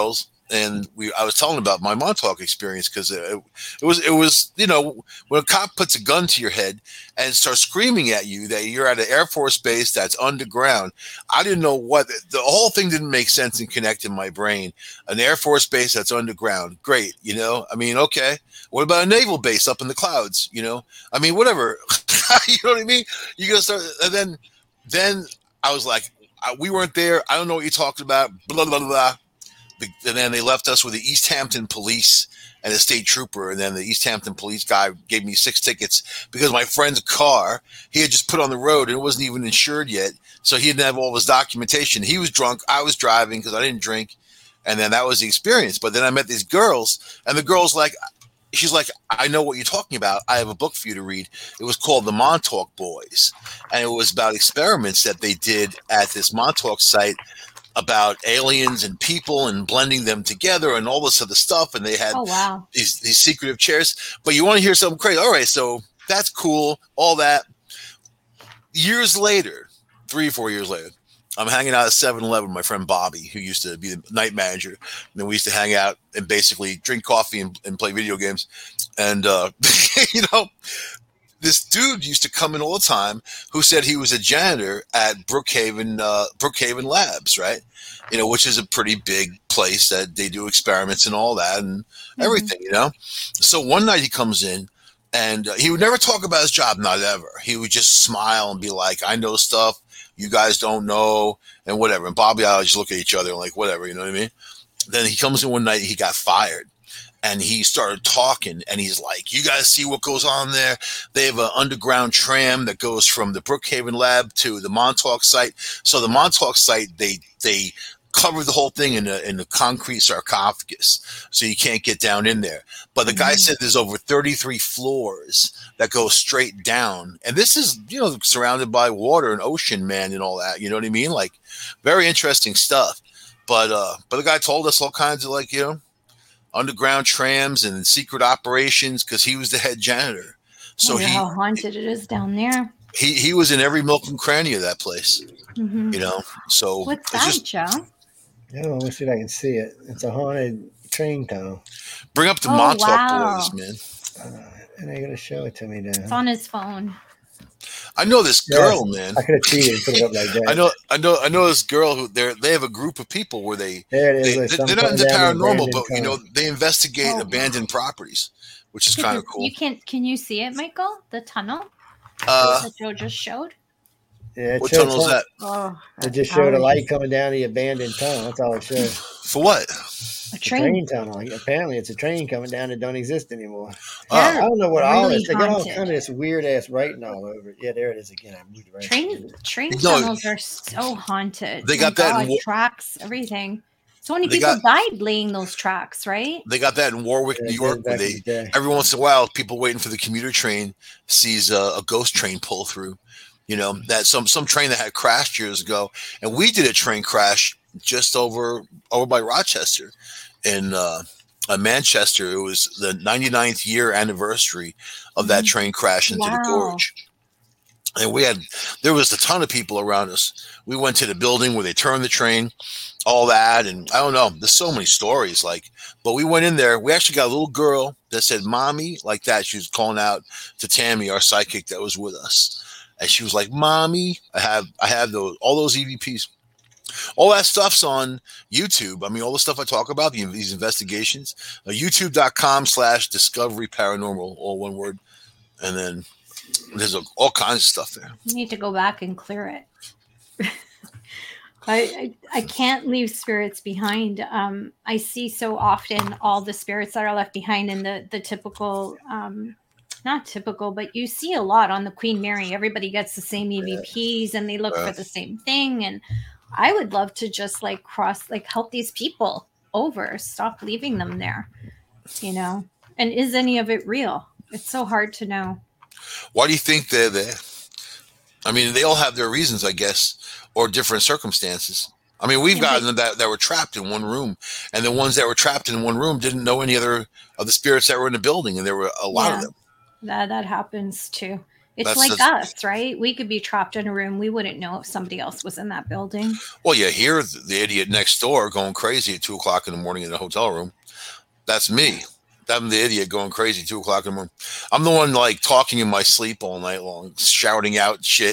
and we I was telling about my Montauk experience because it, it was it was you know when a cop puts a gun to your head and starts screaming at you that you're at an Air Force base that's underground. I didn't know what the whole thing didn't make sense and connect in my brain. An Air Force base that's underground, great. You know, I mean, okay. What about a naval base up in the clouds? You know, I mean, whatever. You know what I mean? You gotta start, and then then I was like, we weren't there. I don't know what you're talking about. Blah blah blah. And then they left us with the East Hampton police and a state trooper. And then the East Hampton police guy gave me six tickets because my friend's car, he had just put on the road and it wasn't even insured yet. So he didn't have all his documentation. He was drunk. I was driving because I didn't drink. And then that was the experience. But then I met these girls, and the girl's like, she's like, I know what you're talking about. I have a book for you to read. It was called The Montauk Boys. And it was about experiments that they did at this Montauk site about aliens and people and blending them together and all this other stuff. And they had oh, wow. these, these secretive chairs. But you want to hear something crazy. All right, so that's cool, all that. Years later, three or four years later, I'm hanging out at seven eleven with my friend Bobby, who used to be the night manager. And then we used to hang out and basically drink coffee and, and play video games. And, uh, you know, this dude used to come in all the time who said he was a janitor at Brookhaven, uh, Brookhaven Labs, right? You know, which is a pretty big place that they do experiments and all that and mm-hmm. everything, you know? So one night he comes in and uh, he would never talk about his job, not ever. He would just smile and be like, I know stuff you guys don't know and whatever. And Bobby and I just look at each other and like, whatever, you know what I mean? Then he comes in one night, he got fired. And he started talking, and he's like, you guys see what goes on there? They have an underground tram that goes from the Brookhaven lab to the Montauk site. So the Montauk site, they they covered the whole thing in a, in a concrete sarcophagus, so you can't get down in there. But the guy mm-hmm. said there's over thirty-three floors that go straight down. And this is, you know, surrounded by water and ocean, man, and all that. You know what I mean? Like, very interesting stuff. But uh, but the guy told us all kinds of, like, you know, underground trams and secret operations because he was the head janitor. So he, how haunted it is down there. He he was in every nook and cranny of that place. Mm-hmm. You know. So what's that, just, Joe? Yeah, let me see if I can see it. It's a haunted train tunnel. Bring up the oh, Montauk wow. Boys, man. Uh, and they're gonna show it to me now. It's on his phone. I know this girl, yes, man. I could have cheated and put it up like that. I know, I know, I know this girl who they they have a group of people where they there it is. They, like they're not into paranormal, but tunnel. you know they investigate oh, abandoned wow. properties, which is kind of cool. You can't. Can you see it, Michael? The tunnel uh, that Joe just showed. Yeah, it what tunnel is that? Oh, it just showed a light coming down the abandoned tunnel. That's all it showed. For what? A train. A train tunnel. Apparently, it's a train coming down that don't exist anymore. Oh. I don't know what really all this. They got all haunted. kind of this weird ass writing all over it. Yeah, there it is again. I moved right. Train train No. tunnels are so haunted. They got My that God, in Wa- tracks, everything. So many They people got- died laying those tracks, right? They got that in Warwick, Yeah, New York, where back in they the day. every once in a while people waiting for the commuter train sees a, a ghost train pull through. You know, that some some train that had crashed years ago, and we did a train crash just over over by Rochester, in uh, uh, Manchester. It was the ninety-ninth year anniversary of that train crash into Wow. the gorge, and we had there was a ton of people around us. We went to the building where they turned the train, all that, and I don't know. There's so many stories, like, but we went in there. We actually got a little girl that said "mommy" like that. She was calling out to Tammy, our psychic that was with us. And she was like, "Mommy, I have, I have those, all those E V Ps, all that stuff's on YouTube. I mean, all the stuff I talk about, the, these investigations, uh, YouTube.com slash Discovery Paranormal, all one word, and then there's a, all kinds of stuff there. You need to go back and clear it. I, I I can't leave spirits behind. Um, I see so often all the spirits that are left behind in the the typical. Um, Not typical, but you see a lot on the Queen Mary. Everybody gets the same E V Ps and they look Yeah. for the same thing. And I would love to just like cross, like help these people over, stop leaving them there, you know? And is any of it real? It's so hard to know. Why do you think they're there? I mean, they all have their reasons, I guess, or different circumstances. I mean, we've Yeah, gotten that that were trapped in one room, and the ones that were trapped in one room didn't know any other of the spirits that were in the building, and there were a lot Yeah. of them. That that happens too. It's That's like just- us, right? We could be trapped in a room. We wouldn't know if somebody else was in that building. Well, you hear the, the idiot next door going crazy at two o'clock in the morning in the hotel room. That's me. I'm the idiot going crazy at two o'clock in the morning. I'm the one like talking in my sleep all night long, shouting out shit.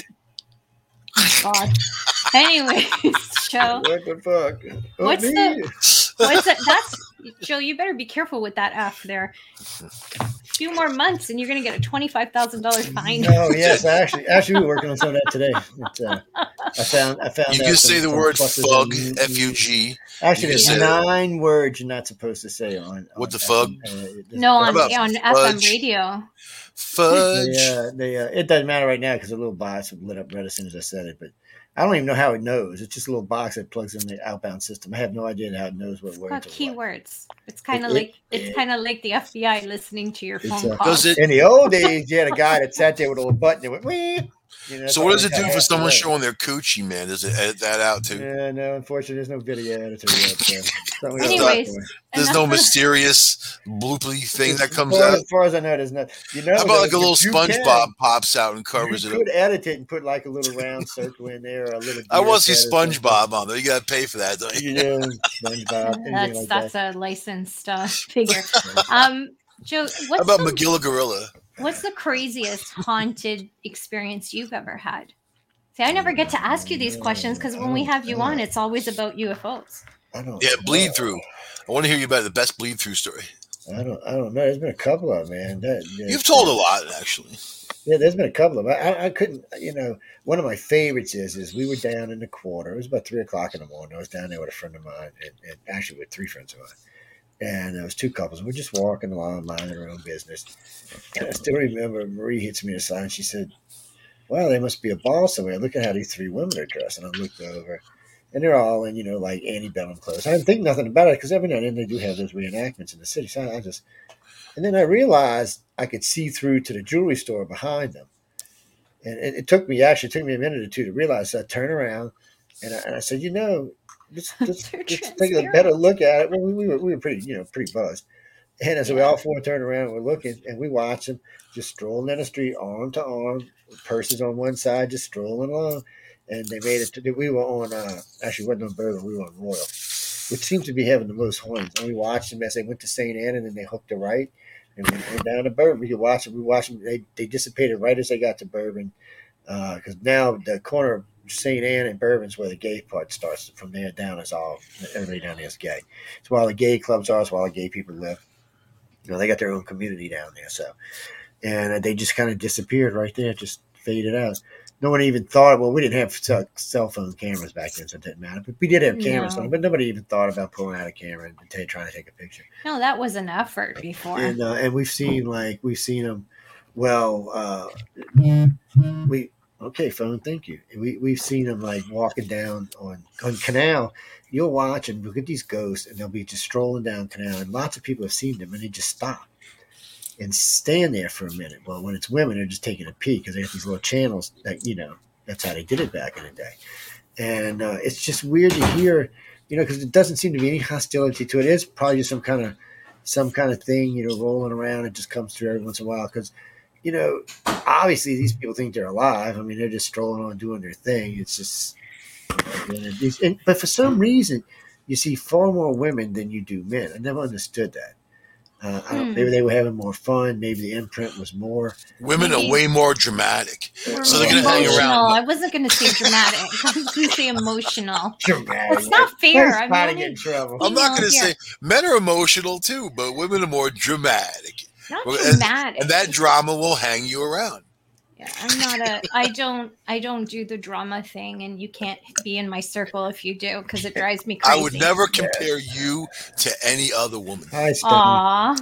God. Anyways, Joe, What the fuck? Oh, What's me? the- what's that? That's Joe. You better be careful with that F there. A few more months, and you're going to get a twenty-five thousand dollars fine. No, yes, actually, actually, we were working on some of that today. It's, uh, I found, I found. You out can some- say the some word pluses fug, and- F U G. Actually, You there's can say that. nine words you're not supposed to say on. What on the F- fug? uh, it- No, on about on F M fudge? radio. Fudge. They, uh, they, uh, it doesn't matter right now because the little box lit up red as soon as I said it. But I don't even know how it knows. It's just a little box that plugs in the outbound system. I have no idea how it knows what It's words. got are what. keywords. It's kind of It- like it- it's kind of like the F B I listening to your It's, phone uh, calls. Does it? In the old days, you had a guy that sat there with a little button that went, wee. You know, So that's what all does it got do for half someone the way. showing their coochie, man? Does it edit that out too? Yeah, no, unfortunately, there's no video editor yet. So something we gotta Anyways, look for. There's enough no of- mysterious bloopy thing that As comes far, out. As far as I know, there's not. You know, How about like a though, little if you SpongeBob can, pops out and covers you it up? could edit it and put like a little round circle in there, or a little. I want to deer see head or something. SpongeBob on there. You got to pay for that, don't you? You know, SpongeBob, anything That's like that's that. a licensed uh, figure. Um, Joe, How what's about the, Magilla Gorilla? what's the craziest haunted experience you've ever had? See, I never get to ask you these questions because when we have you on, it's always about U F Os. I don't. Yeah, bleed know. through. I want to hear you about the best bleed through story. I don't. I don't know. There's been a couple of them, man. That, that- You've told a lot, actually. Yeah, there's been a couple of them. I, I couldn't, you know, one of my favorites is is we were down in the quarter. It was about three o'clock in the morning. I was down there with a friend of mine, and, and actually with three friends of mine. And there was two couples. We're just walking along, minding our own business. And I still remember Marie hits me aside, and she said, "Wow, they must be a ball somewhere. Look at how these three women are dressed." And I looked over, and they're all in, you know, like antebellum clothes. I didn't think nothing about it because every now and then they do have those reenactments in the city. So I just, and then I realized I could see through to the jewelry store behind them. And it, it took me, actually, it took me a minute or two to realize. So I turned around, and I, and I said, you know, let's, let's, They're let's take a transparent. better look at it. Well, we, we, were, we were pretty, you know, pretty buzzed. And so we Yeah. all four turned around and we're looking, and we watched them just strolling down the street, arm to arm, purses on one side, just strolling along. And they made it to, we were on, uh, actually, we wasn't on Bourbon, we were on Royal, which seems to be having the most horns. And we watched them as they went to Saint Anne, and then they hooked a right, and we went down to Bourbon. We could watch them, we watched them, they, they dissipated right as they got to Bourbon, because uh, now the corner of Saint Anne and Bourbon's where the gay part starts. From there down is all, everybody down there is gay. It's while the gay clubs are, it's while the gay people live. You know, they got their own community down there. So, and they just kind of disappeared right there, just faded out. No one even thought, well, we didn't have cell, cell phone cameras back then, so it didn't matter. But we did have cameras No. on, but nobody even thought about pulling out a camera and t- trying to take a picture. No, that was an effort before. And uh, and we've seen like we've seen them. Well, uh, we okay, phone. Thank you. We we've seen them like walking down on on Canal. You'll watch and look at these ghosts, and they'll be just strolling down Canal, and lots of people have seen them, and they just stop and stand there for a minute. Well, when it's women, they're just taking a peek because they have these little channels that, you know, that's how they did it back in the day. And uh, it's just weird to hear, you know, because it doesn't seem to be any hostility to it. It's probably just some kind of some kind of thing, you know, rolling around. It just comes through every once in a while because, you know, obviously these people think they're alive. I mean, they're just strolling on doing their thing. It's just, you know, these, and, but for some reason, you see far more women than you do men. I never understood that. Uh, I don't, Hmm. maybe they were having more fun. Maybe the imprint was more. Women Maybe- are way more dramatic. We're So they're gonna hang emotional. around. I wasn't going to say dramatic. I was going to say emotional. Dramatic. It's not fair. Nice I spot to mean, get in trouble. I'm not going to Here. say men are emotional too, but women are more dramatic. Not Well, and- dramatic. And that drama will hang you around. Yeah, I'm not a. I don't. I don't do the drama thing, and you can't be in my circle if you do because it drives me crazy. I would never compare you to any other woman. Hi, Stone. Aw.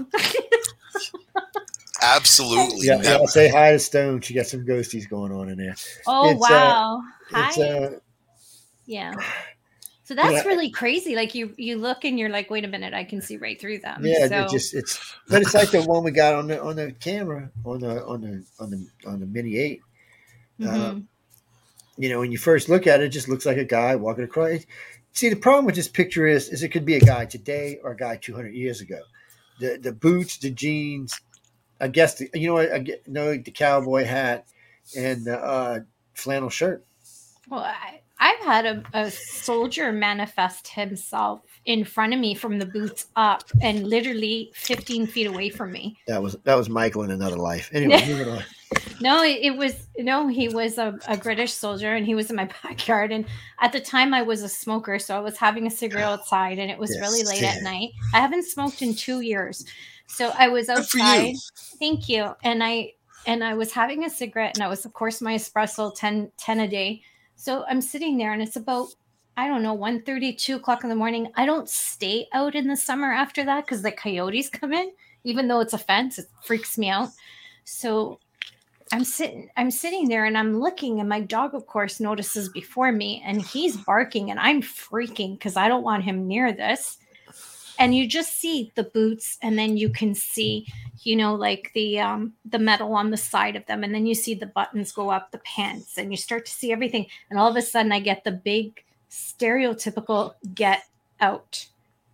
Absolutely Yeah, yeah, never. I'll say hi to Stone. She got some ghosties going on in there. Oh It's, uh, wow. It's Hi. uh, Yeah. So that's Yeah. really crazy. Like you, you look and you're like, wait a minute, I can see right through them. yeah, So it just it's, but it's like the one we got on the on the camera on the on the on the on the Mini Eight. mhm. You know, when you first look at it, it just looks like a guy walking across. See, the problem with this picture is, is it could be a guy today or a guy two hundred years ago. The the boots, the jeans, I guess the you know what I get no the cowboy hat. and uh, flannel shirt. Well, I, I've had a, a soldier manifest himself in front of me from the boots up and literally fifteen feet away from me. That was that was Michael in another life. Anyway, moving on. No, it, it was no, he was a, a British soldier and he was in my backyard. And at the time I was a smoker, so I was having a cigarette outside and it was Yes, really late yeah. at night. I haven't smoked in two years. So I was Good for you. outside. Thank you. And I and I was having a cigarette and I was of course my espresso ten, ten a day. So I'm sitting there and it's about, I don't know, one thirty, two o'clock in the morning. I don't stay out in the summer after that because the coyotes come in, even though it's a fence, it freaks me out. So I'm sitting, I'm sitting there and I'm looking and my dog, of course, notices before me and he's barking and I'm freaking because I don't want him near this. And you just see the boots and then you can see, you know, like the um, the metal on the side of them. And then you see the buttons go up the pants and you start to see everything. And all of a sudden I get the big stereotypical get out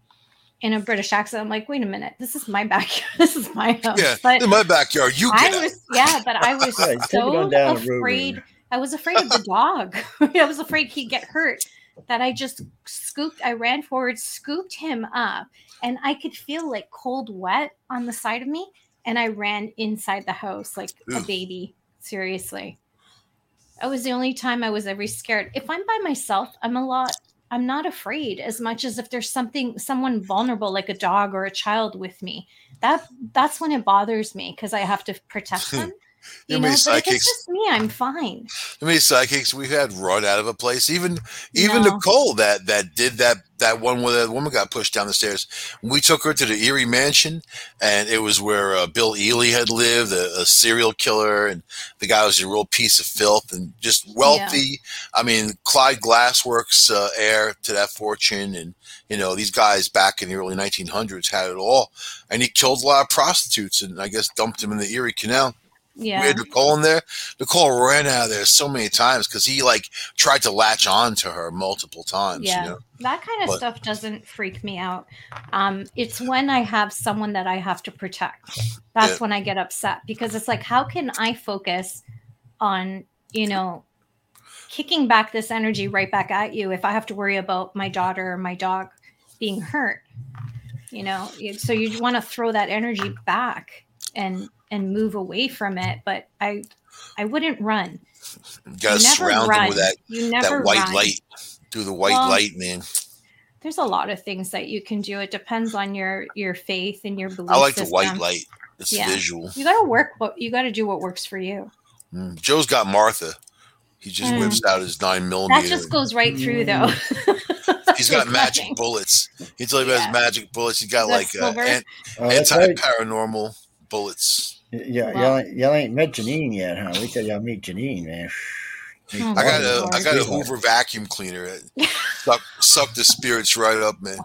in a British accent. I'm like, wait a minute, this is my backyard. This is my house. Yeah, But in my backyard. You I get out. was, yeah, but I was Yeah, take it so on down the road, afraid. man. I was afraid of the dog. I was afraid he'd get hurt that I just scooped. I ran forward, scooped him up, and I could feel like cold wet on the side of me. And I ran inside the house like a Ooh. baby. Seriously. That was the only time I was ever scared. If I'm by myself, I'm a lot, I'm not afraid as much as if there's something, someone vulnerable like a dog or a child with me. That that's when it bothers me because I have to protect them. You You know, mean but if psychics? it's just me, I'm fine. How many psychics we've had run out of a place? Even even No. Nicole that that did that that one where the woman got pushed down the stairs. We took her to the Erie Mansion, and it was where uh, Bill Ely had lived, a, a serial killer, and the guy was a real piece of filth and just wealthy. I mean, Clyde Glassworks uh, heir to that fortune, and you know these guys back in the early nineteen hundreds had it all. And he killed a lot of prostitutes, and I guess dumped them in the Erie Canal. Yeah. We had Nicole in there. Nicole ran out of there so many times because he like tried to latch on to her multiple times. Yeah. You know? That kind of But- stuff doesn't freak me out. Um, it's when I have someone that I have to protect. That's Yeah. when I get upset because it's like, how can I focus on, you know, kicking back this energy right back at you if I have to worry about my daughter or my dog being hurt? You know, You- so you want to throw that energy back and and move away from it. But I I wouldn't run. You gotta You never surround run. them with that You never that white run. light. Do the white Well, light, man. There's a lot of things that you can do. It depends on your your faith and your belief I like the system. white light. It's Yeah. visual. You got to work. What you got to do what works for you. Mm. Joe's got Martha. He just Mm. whips out his nine millimeter. That just goes right through, though. He's got It's magic nothing. bullets. He told you about Yeah. his magic bullets. He's got Is that like uh, silver? an- Oh, that's right. anti-paranormal bullets. Yeah, Wow. y'all, ain't- y'all ain't met Janine yet, huh? Wait till y'all meet Janine, man. Oh, I got Lord. a I got a Big one. Hoover vacuum cleaner. It suck suck the spirits right up, man.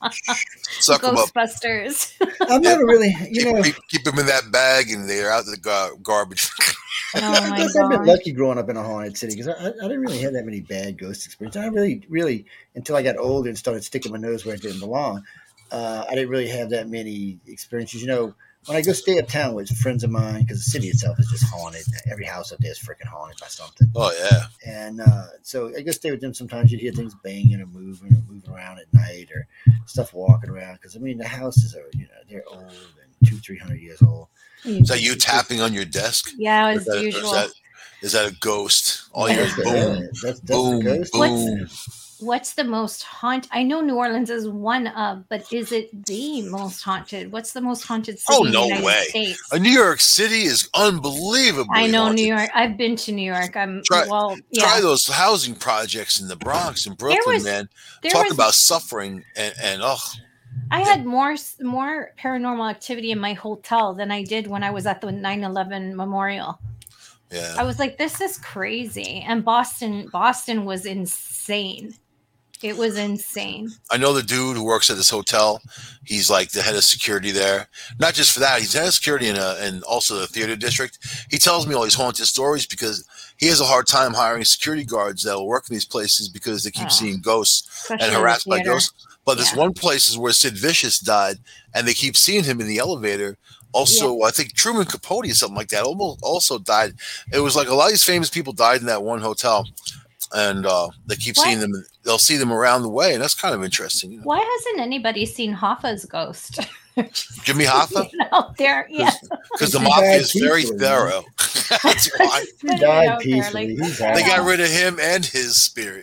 Suck them up. Ghostbusters. I've never really, you Keep, know, keep, keep them in that bag, and they're out the gar- garbage. Oh I my guess I've been god. lucky growing up in a haunted city because I, I I didn't really have that many bad ghost experiences. I really, really, until I got older and started sticking my nose where it didn't belong, uh, I didn't really have that many experiences. You know, when I go stay uptown with friends of mine, because the city itself is just haunted. Every house up there is freaking haunted by something. Oh yeah, And uh, so I go stay with them. Sometimes you'd hear things banging or moving or moving around at night or stuff walking around. Because I mean, the houses are, you know, they're old and two, three hundred years old. is that you tapping on your desk? Yeah, Or as is that, or usual. Is that, is that a ghost? All you That's hear the- is boom, that's, that's boom, the ghost. boom. What's the most haunt? I know New Orleans is one of, but is it the most haunted? What's the most haunted city Oh, in the no United way. States? Uh, New York City is unbelievably I know haunted. New York. I've been to New York. I'm Try- well. Yeah, Try those housing projects in the Bronx and Brooklyn, was- man. there Talk was. about suffering and, and oh, I had more more paranormal activity in my hotel than I did when I was at the nine eleven memorial. yeah. I was like, this is crazy. And Boston, Boston was insane. It was insane. I know the dude who works at this hotel. He's like the head of security there. Not just for that, he's head of security in a, and also the theater district. He tells me all these haunted stories because he has a hard time hiring security guards that will work in these places because they keep Oh. seeing ghosts Especially and the harassed by theater. ghosts. But this Yeah. one place is where Sid Vicious died, and they keep seeing him in the elevator Also, yeah. I think Truman Capote or something like that almost also died. It was like a lot of these famous people died in that one hotel, and uh, they keep what? seeing them. They'll see them around the way, and that's kind of interesting. You know? Why hasn't anybody seen Hoffa's ghost? Jimmy Hoffa? Out there, yeah. Because the mafia is very thorough. That's why. He died peacefully. Like, they got rid of him and his spirit.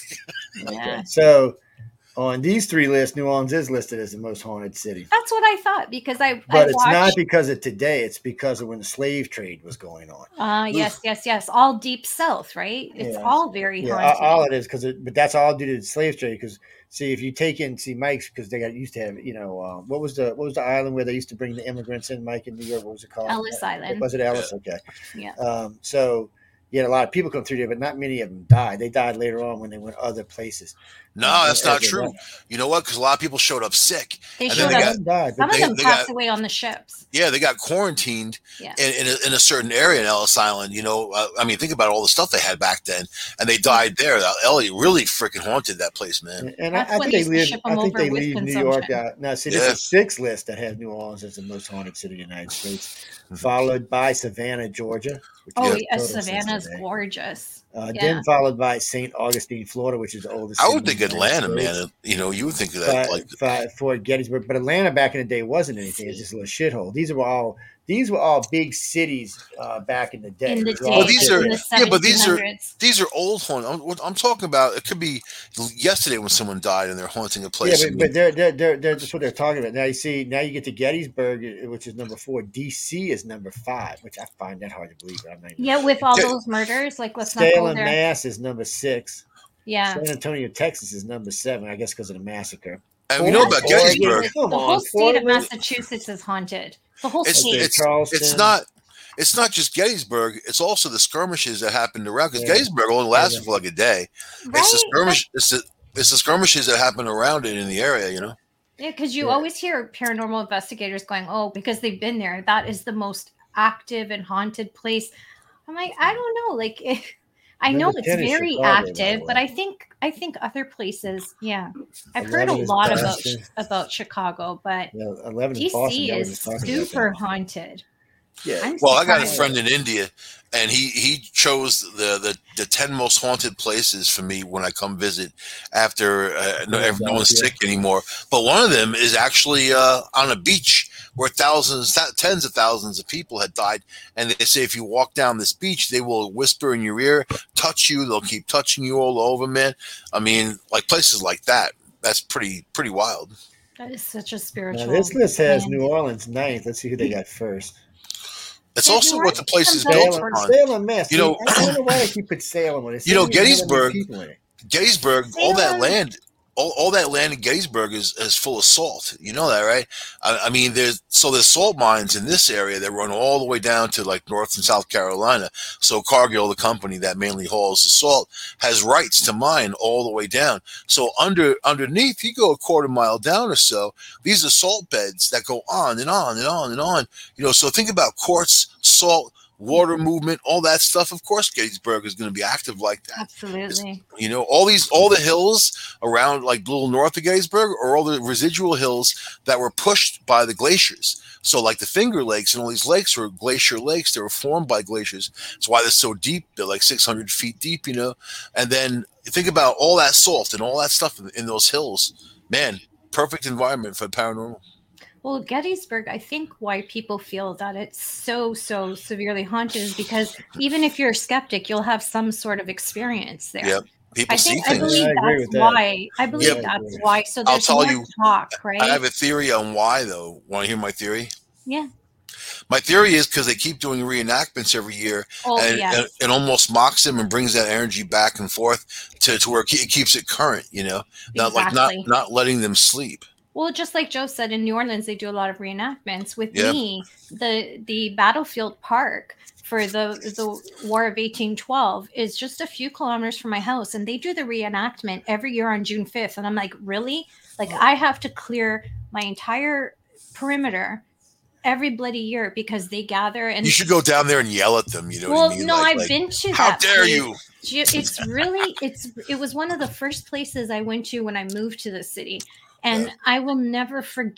Yeah. Okay. So, on these three lists, New Orleans is listed as the most haunted city. That's what I thought because I. But I it's watched... not because of today. It's because of when the slave trade was going on. Uh yes, yes, yes. All deep south, right? It's yeah. all very yeah, haunted. All it is because, it, but that's all due to the slave trade. Because see, if you take in see Mike's, because they got used to have, you know, uh, what was the what was the island where they used to bring the immigrants in, Mike, in New York? What was it called? Ellis uh, Island. Was it Ellis? Okay. Yeah. Um, so. You had a lot of people come through there, but not many of them died. They died later on when they went other places. No, um, that's not true. Went. You know what? Because a lot of people showed up sick. They showed they up. Got, died, some they, of them they passed got, away on the ships. Yeah, they got quarantined yeah. in, in, a, in a certain area in Ellis Island. You know, uh, I mean, think about all the stuff they had back then, and they died there. Ellie really freaking haunted that place, man. And, and I, I think they leave. I think they leave New York out. Now, see, this yeah. is a sixth list that has New Orleans as the most haunted city in the United States, followed by Savannah, Georgia. Oh, yes, Savannah's gorgeous. Uh, yeah. Then followed by Saint Augustine, Florida, which is the oldest. I would think Atlanta, man. You know, you would think of that. But, like Fort Gettysburg, but Atlanta back in the day wasn't anything. It's just a little shithole. These were all these were all big cities uh, back in the day. In the day, well, these are the yeah, but these are these are old haunted. I'm, what I'm talking about, it could be yesterday when someone died and they're haunting a place. Yeah, but, but they're, they're they're they're just what they're talking about. Now you see, now you get to Gettysburg, which is number four. D C is number five, which I find that hard to believe. But I'm not yeah, with all those murders, like let's Salem, not go there. Mass is number six. Yeah, San Antonio, Texas is number seven. I guess because of the massacre. And we know about Gettysburg. The whole state of Massachusetts is haunted. The whole it's, state. It's, it's not. It's not just Gettysburg. It's also the skirmishes that happened around. Because yeah. Gettysburg only lasted yeah. for like a day. Right. It's the skirmish. It's the it's the skirmishes that happen around it in the area. You know. Yeah, because you yeah. always hear paranormal investigators going, "Oh, because they've been there. That is the most active and haunted place." I'm like, I don't know. Like, it, I know it's very Chicago, active, but I think I think other places. Yeah, I've heard a lot about about Chicago, but yeah, D C is super haunted. Yeah. Well, I got a friend in India, and he, he chose the, the, the ten most haunted places for me when I come visit after uh, no, no one's sick anymore. But one of them is actually uh, on a beach where thousands, tens of thousands of people had died. And they say if you walk down this beach, they will whisper in your ear, touch you. They'll keep touching you all over, man. I mean, like places like that. That's pretty pretty wild. That is such a spiritual. Now, this list has land. New Orleans ninth. Let's see who they got first. It's also what the place is built Salem, on. Salem, Mass. You know, I don't know why they keep it Salem on it. You know, Gettysburg, Gettysburg, Salem. all that land, all, all that land in Gettysburg is, is full of salt. You know that, right? I, I mean, there's so there's salt mines in this area that run all the way down to like North and South Carolina. So Cargill, the company that mainly hauls the salt, has rights to mine all the way down. So under underneath, you go a quarter mile down or so. These are salt beds that go on and on and on and on. You know, so think about quartz, salt, water movement, all that stuff. Of course, Gettysburg is going to be active like that. Absolutely. It's, you know, all these, all the hills around, like a little north of Gettysburg, are all the residual hills that were pushed by the glaciers. So, like the Finger Lakes and all these lakes were glacier lakes. They were formed by glaciers. That's why they're so deep. They're like six hundred feet deep, you know. And then think about all that salt and all that stuff in, in those hills. Man, perfect environment for paranormal. Well, Gettysburg, I think why people feel that it's so, so severely haunted is because even if you're a skeptic, you'll have some sort of experience there. Yep. People I think, see I things. believe I agree that's with why. that. I believe Yep. that's why. So I'll there's tell more you, talk, right? I have a theory on why, though. Want to hear my theory? Yeah. My theory is because they keep doing reenactments every year, Oh, and, yes. and it almost mocks them and brings that energy back and forth to, to where it ke- it keeps it current, you know, not like Exactly. not not letting them sleep. Well, just like Joe said, in New Orleans, they do a lot of reenactments. With Yeah. me, the the battlefield park for the the War of eighteen twelve is just a few kilometers from my house, and they do the reenactment every year on June fifth. And I'm like, really? Like, I have to clear my entire perimeter every bloody year because they gather. And You should go down there and yell at them. You know well, what I mean? no, Like- I've like, been to How that dare place. you? Ju- It's really, it's, it was one of the first places I went to when I moved to the city. And Yeah. I will never forget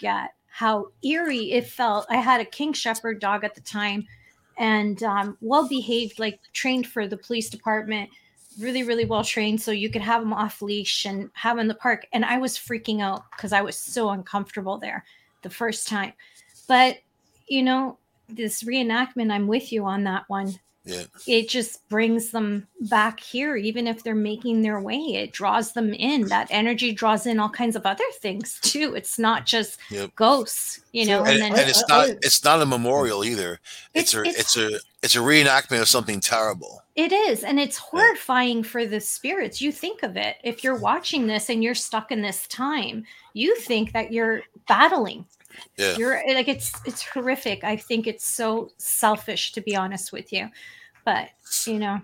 how eerie it felt. I had a King Shepherd dog at the time, and um, well behaved, like trained for the police department, really, really well trained. So you could have him off leash and have him in the park. And I was freaking out because I was so uncomfortable there the first time. But, you know, this reenactment, I'm with you on that one. Yeah. It just brings them back here, even if they're making their way. It draws them in. That energy draws in all kinds of other things too. It's not just Yep. ghosts, you know. And, and then and it's I- not I- it's not a memorial either. It's, It's- a it's- it's a it's a reenactment of something terrible. it is, and it's horrifying for the spirits. You think of it. If you're watching this and you're stuck in this time, you think that you're battling. Yeah. You're like, it's it's horrific. I think it's so selfish, to be honest with you. But, you know,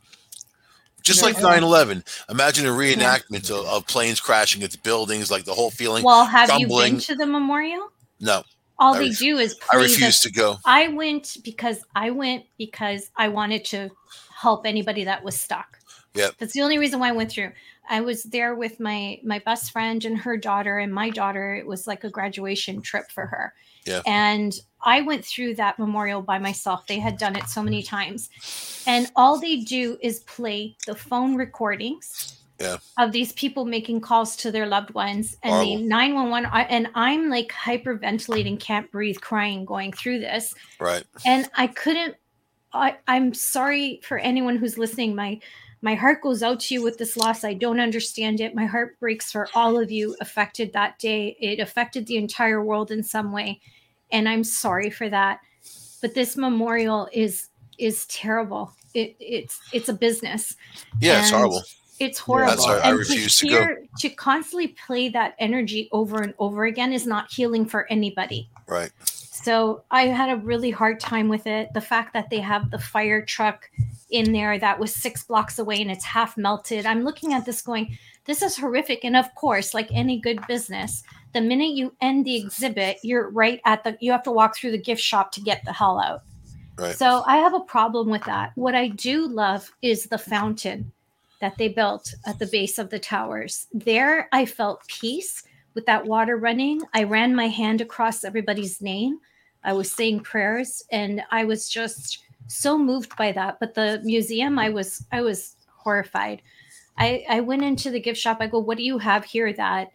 Just Yeah. like nine eleven. Imagine a reenactment of, of planes crashing into buildings, like the whole feeling. well, have you Crumbling. been to the memorial? No, All I they ref- do is I play the refuse to go. I went because I went because I wanted to help anybody that was stuck. Yep. That's the only reason why I went through. I was there with my my best friend and her daughter and my daughter. It was like a graduation trip for her. Yeah. And I went through that memorial by myself. They had done it so many times. And all they do is play the phone recordings Yeah. of these people making calls to their loved ones, and Horrible. the nine one one. I- And I'm like hyperventilating, can't breathe, crying, going through this. Right. And I couldn't. I, I'm sorry for anyone who's listening. My my heart goes out to you with this loss. I don't understand it. My heart breaks for all of you affected that day. It affected the entire world in some way, and I'm sorry for that. But this memorial is is terrible. It, it's it's a business. Yeah, it's And horrible. It's horrible. That's why I And refuse to to go. hear, to constantly play that energy over and over again is not healing for anybody. Right. So I had a really hard time with it. The fact that they have the fire truck in there that was six blocks away and it's half melted. I'm looking at this going, this is horrific. And of course, like any good business, the minute you end the exhibit, you're right at the, you have to walk through the gift shop to get the hell out. Right. So I have a problem with that. What I do love is the fountain that they built at the base of the towers. There, I felt peace with that water running. I ran my hand across everybody's name. I was saying prayers, and I was just so moved by that. But the museum, I was I was horrified. I, I went into the gift shop. I go, what do you have here that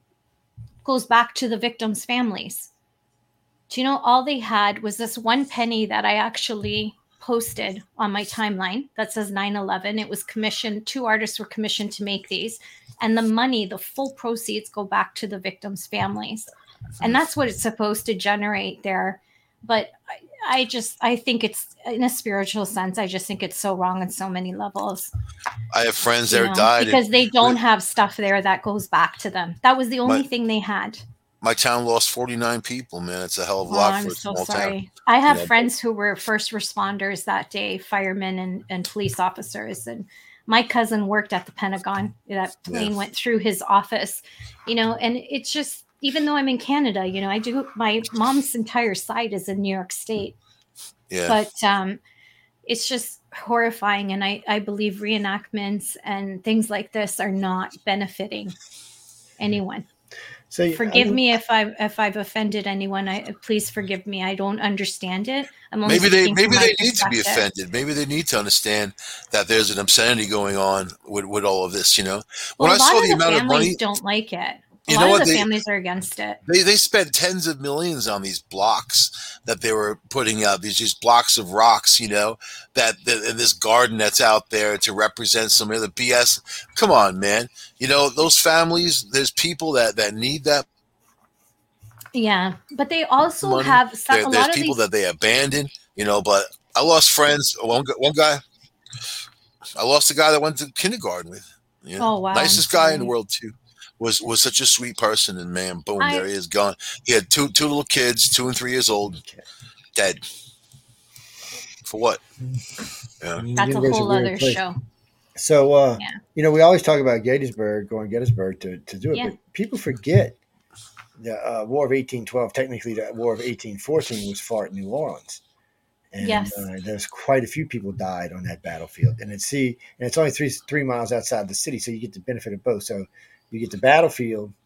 goes back to the victims' families? Do you know, all they had was this one penny that I actually posted on my timeline that says nine eleven. It was commissioned. Two artists were commissioned to make these. And the money, the full proceeds go back to the victims' families. And that's what it's supposed to generate there. But I, I just, I think it's, in a spiritual sense, I just think it's so wrong on so many levels. I have friends you that know, died. because and they don't have stuff there that goes back to them. That was the only My- thing they had. my town lost forty-nine people, man. It's a hell of a Oh, lot I'm for a so small sorry. town. I have You know, friends who were first responders that day, firemen and, and police officers. And my cousin worked at the Pentagon. That plane Yeah. went through his office, you know, and it's just, even though I'm in Canada, you know, I do, my mom's entire side is in New York State. Yeah. But um, it's just horrifying. And I, I believe reenactments and things like this are not benefiting anyone. So Forgive I mean, me if I've if I've offended anyone. I please forgive me. I don't understand it. I'm only maybe they speaking from maybe my they need to be perspective. offended. Maybe they need to understand that there's an obscenity going on with, with all of this. You know, when Well, I a lot saw of the the amount of families money, don't like it. A You lot know of what? the They- families are against it. they they spent tens of millions on these blocks that they were putting out. These just blocks of rocks, you know, that, that in this garden that's out there to represent some of the B S. Come on, man. You know, those families. There's people that that need that Yeah, but they also money. have some, There, a there's lot of people these. that they abandoned, you know. But I lost friends. One gu- one guy, I lost a guy that went to kindergarten with. You know, Oh, wow, nicest I'm guy in the sorry. world too. Was was such a sweet person, and man, boom, I- there he is, gone. He had two two little kids, two and three years old, Okay. dead. For what? Yeah. That's a Universe whole weird other place. show. So, uh, Yeah. you know, we always talk about Gettysburg, going Gettysburg to, to do it, Yeah. but people forget the uh, War of eighteen twelve. Technically, the War of eighteen fourteen was fought in New Orleans, and Yes. uh, there's quite a few people died on that battlefield. And it's see, and it's only three three miles outside the city, so you get the benefit of both. So you get the battlefield,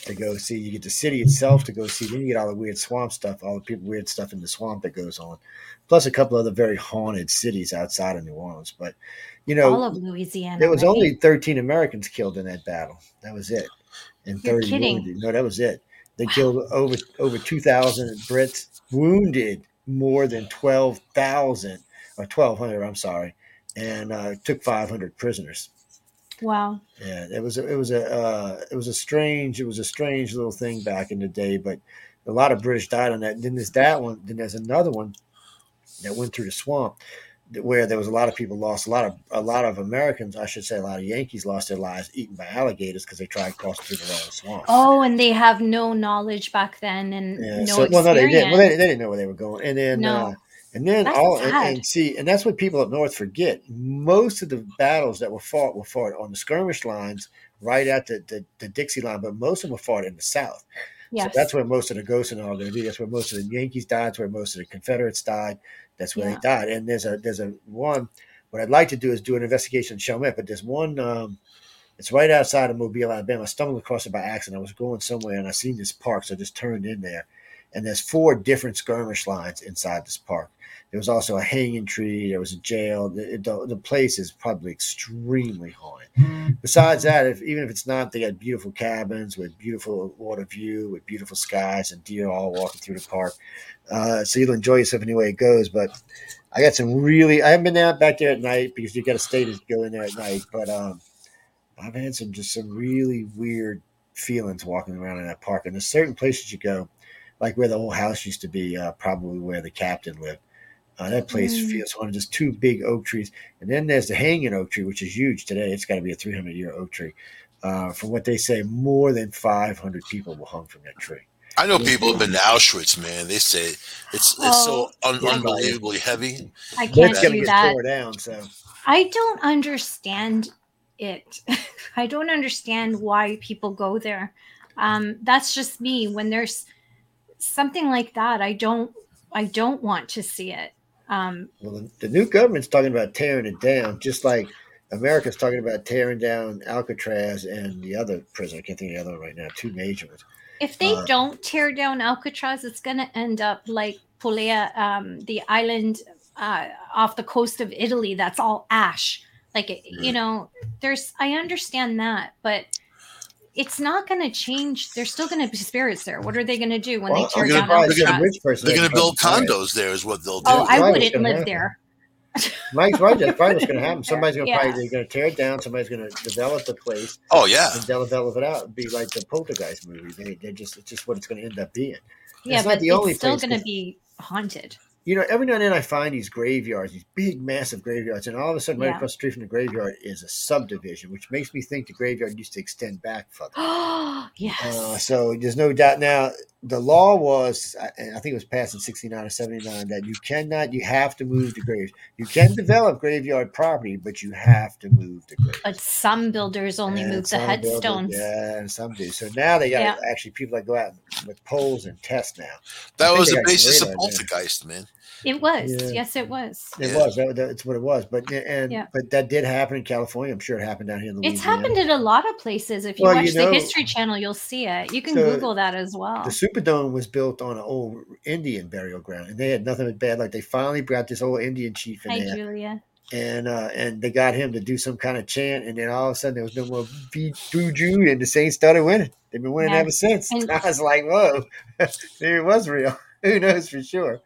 to go see. You get the city itself to go see. Then you get all the weird swamp stuff, all the people, weird stuff in the swamp that goes on. Plus a couple other very haunted cities outside of New Orleans. But, you All know, of Louisiana. there was right? only thirteen Americans killed in that battle. That was it. And You're thirty kidding. wounded. No, that was it. They killed over over two thousand Brits, wounded more than twelve thousand, or twelve hundred, I'm sorry, and uh, took five hundred prisoners. Wow. Yeah, it was a, it was a uh, it was a strange it was a strange little thing back in the day, but a lot of British died on that. Then there's that one. Then there's another one that went through the swamp, where there was a lot of people lost. A lot of a lot of Americans, I should say, a lot of Yankees lost their lives eaten by alligators because they tried crossing through the wrong swamp. Oh, and they have no knowledge back then and Yeah, no so, experience. well, no, they didn't. Well, they, they didn't know where they were going, and then No. uh, and then That's all and, sad. and see, and that's what people up north forget. Most of the battles that were fought were fought on the skirmish lines right at the, the, the Dixie line, but most of them were fought in the South. Yes. So that's where most of the ghosts and all are going to be. That's where most of the Yankees died. That's where most of the Confederates died. That's where Yeah. they died. And there's a there's a one. What I'd like to do is do an investigation in Chalmette, but there's one. Um, it's right outside of Mobile, Alabama. I stumbled across it by accident. I was going somewhere and I seen this park, so I just turned in there. And there's four different skirmish lines inside this park. There was also a hanging tree. There was a jail. The, the, the place is probably extremely haunted. Besides that, if even if it's not, they got beautiful cabins with beautiful water view, with beautiful skies, and deer all walking through the park. Uh, so you'll enjoy yourself any way it goes. But I got some really. I haven't been out back there at night because you got to stay to go in there at night. But um, I've had some just some really weird feelings walking around in that park. And there's certain places you go, like where the old house used to be, uh, probably where the captain lived. Uh, that place Mm. feels haunted. Just two big oak trees, and then there's the hanging oak tree, which is huge today. It's got to be a three hundred year oak tree. Uh, from what they say, more than five hundred people were hung from that tree. I know people have been to Auschwitz, man. They say it's it's so un- Oh. unbelievably heavy. I That's can't going to do get that. tore down. So I don't understand it. I don't understand why people go there. Um, that's just me. When there's something like that, I don't I don't want to see it. Um, well, the, the new government's talking about tearing it down, just like America's talking about tearing down Alcatraz and the other prison. I can't think of the other one right now. Two major ones. if they Uh, don't tear down Alcatraz, it's going to end up like Polea, um, the island uh, off the coast of Italy. That's all ash. Like, it- you know, there's, I understand that, but it's not going to change. There's still going to be spirits there. What are they going to do when Well, they tear I'm gonna- down surprised they're the gonna- Alcatraz? rich person They're going to doesn't build buy it. condos there, is what they'll do. Oh, I Probably wouldn't gonna live happen. there. Mike's right. That's probably what's going to happen. Somebody's going to Yeah. probably they're going to tear it down. Somebody's going to develop the place Oh yeah, and develop it out. It'd be like the Poltergeist movie. They, they're just it's just what it's going to end up being. Yeah, not but the only it's still place, going to 'cause- be haunted. You know, every now and then I find these graveyards, these big, massive graveyards, and all of a sudden, right Yeah. across the street from the graveyard is a subdivision, which makes me think the graveyard used to extend back further. Oh, yes. Uh, so there's no doubt now. The law was, I I think it was passed in sixty-nine or seventy-nine, that you cannot, you have to move the graves. You can develop graveyard property, but you have to move the graves. But some builders only And move the some builders- headstones. Yeah, and some do. So now they got Yeah. actually people that go out with poles and test now. I that think was they the got basis of radar now. Poltergeist, man. It was. Yeah. Yes, it was. It Yeah. was. That, that's what it was. But and Yeah. but that did happen in California. I'm sure it happened down here in Louisiana. It's happened in a lot of places. If you Well, watch you know- the History Channel, you'll see it. You can So, Google that as well. The Superdome was built on an old Indian burial ground, and they had nothing but bad luck. They finally brought this old Indian chief in Hi, there, Julia. and uh, and they got him to do some kind of chant, and then all of a sudden there was no more voodoo, and the Saints started winning. They've been winning Yeah. ever since. And- I was like, whoa, maybe it was real. Who knows for sure?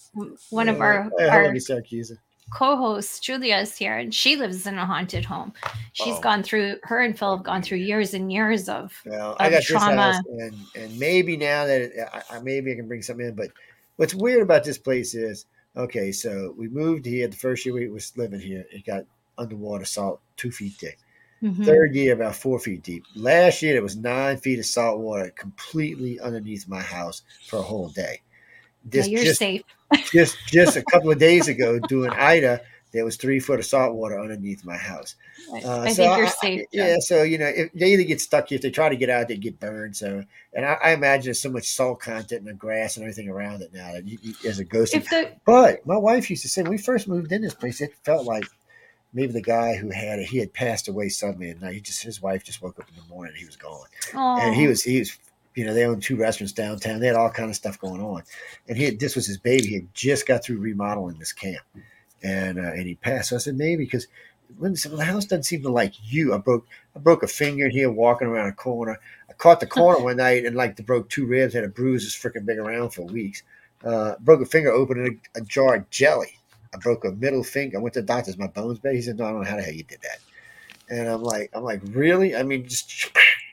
One of Uh, our, hey, our hello, Syracuse. co-hosts, Julia, is here, and she lives in a haunted home. She's Oh. gone through, her and Phil have gone through years and years of, Well, I of got this trauma. house, and and maybe now that it, I, I maybe I can bring something in. But what's weird about this place is, okay, so we moved here the first year we was living here. It got underwater salt two feet thick. Mhm. Third year about four feet deep. Last year it was nine feet of salt water completely underneath my house for a whole day. Yeah, This you're just safe. just just a couple of days ago doing Ida, there was three foot of salt water underneath my house. I, Uh, I so think you're I- safe. I- Joe. yeah, so you know, if they either get stuck here, if they try to get out, they get burned. So, and I, I imagine there's so much salt content in the grass and everything around it now that you, you, as a ghost. If the But my wife used to say when we first moved in this place, it felt like maybe the guy who had it, he had passed away suddenly at night. He just his wife just woke up in the morning and he was gone, oh, and he was he was you know, they own two restaurants downtown. They had all kind of stuff going on, and he had, this was his baby. He had just got through remodeling this camp, and uh, and he passed. So I said maybe because when the house doesn't seem to like you. I broke I broke a finger here walking around a corner. I caught the corner one night and like broke two ribs. Had a bruise that's freaking been around for weeks. Uh, broke a finger opening a, a jar of jelly. I broke a middle finger. I went to the doctor. Is my bones bad? He said, no, I don't know how the hell you did that. And I'm like, I'm like, really? I mean, just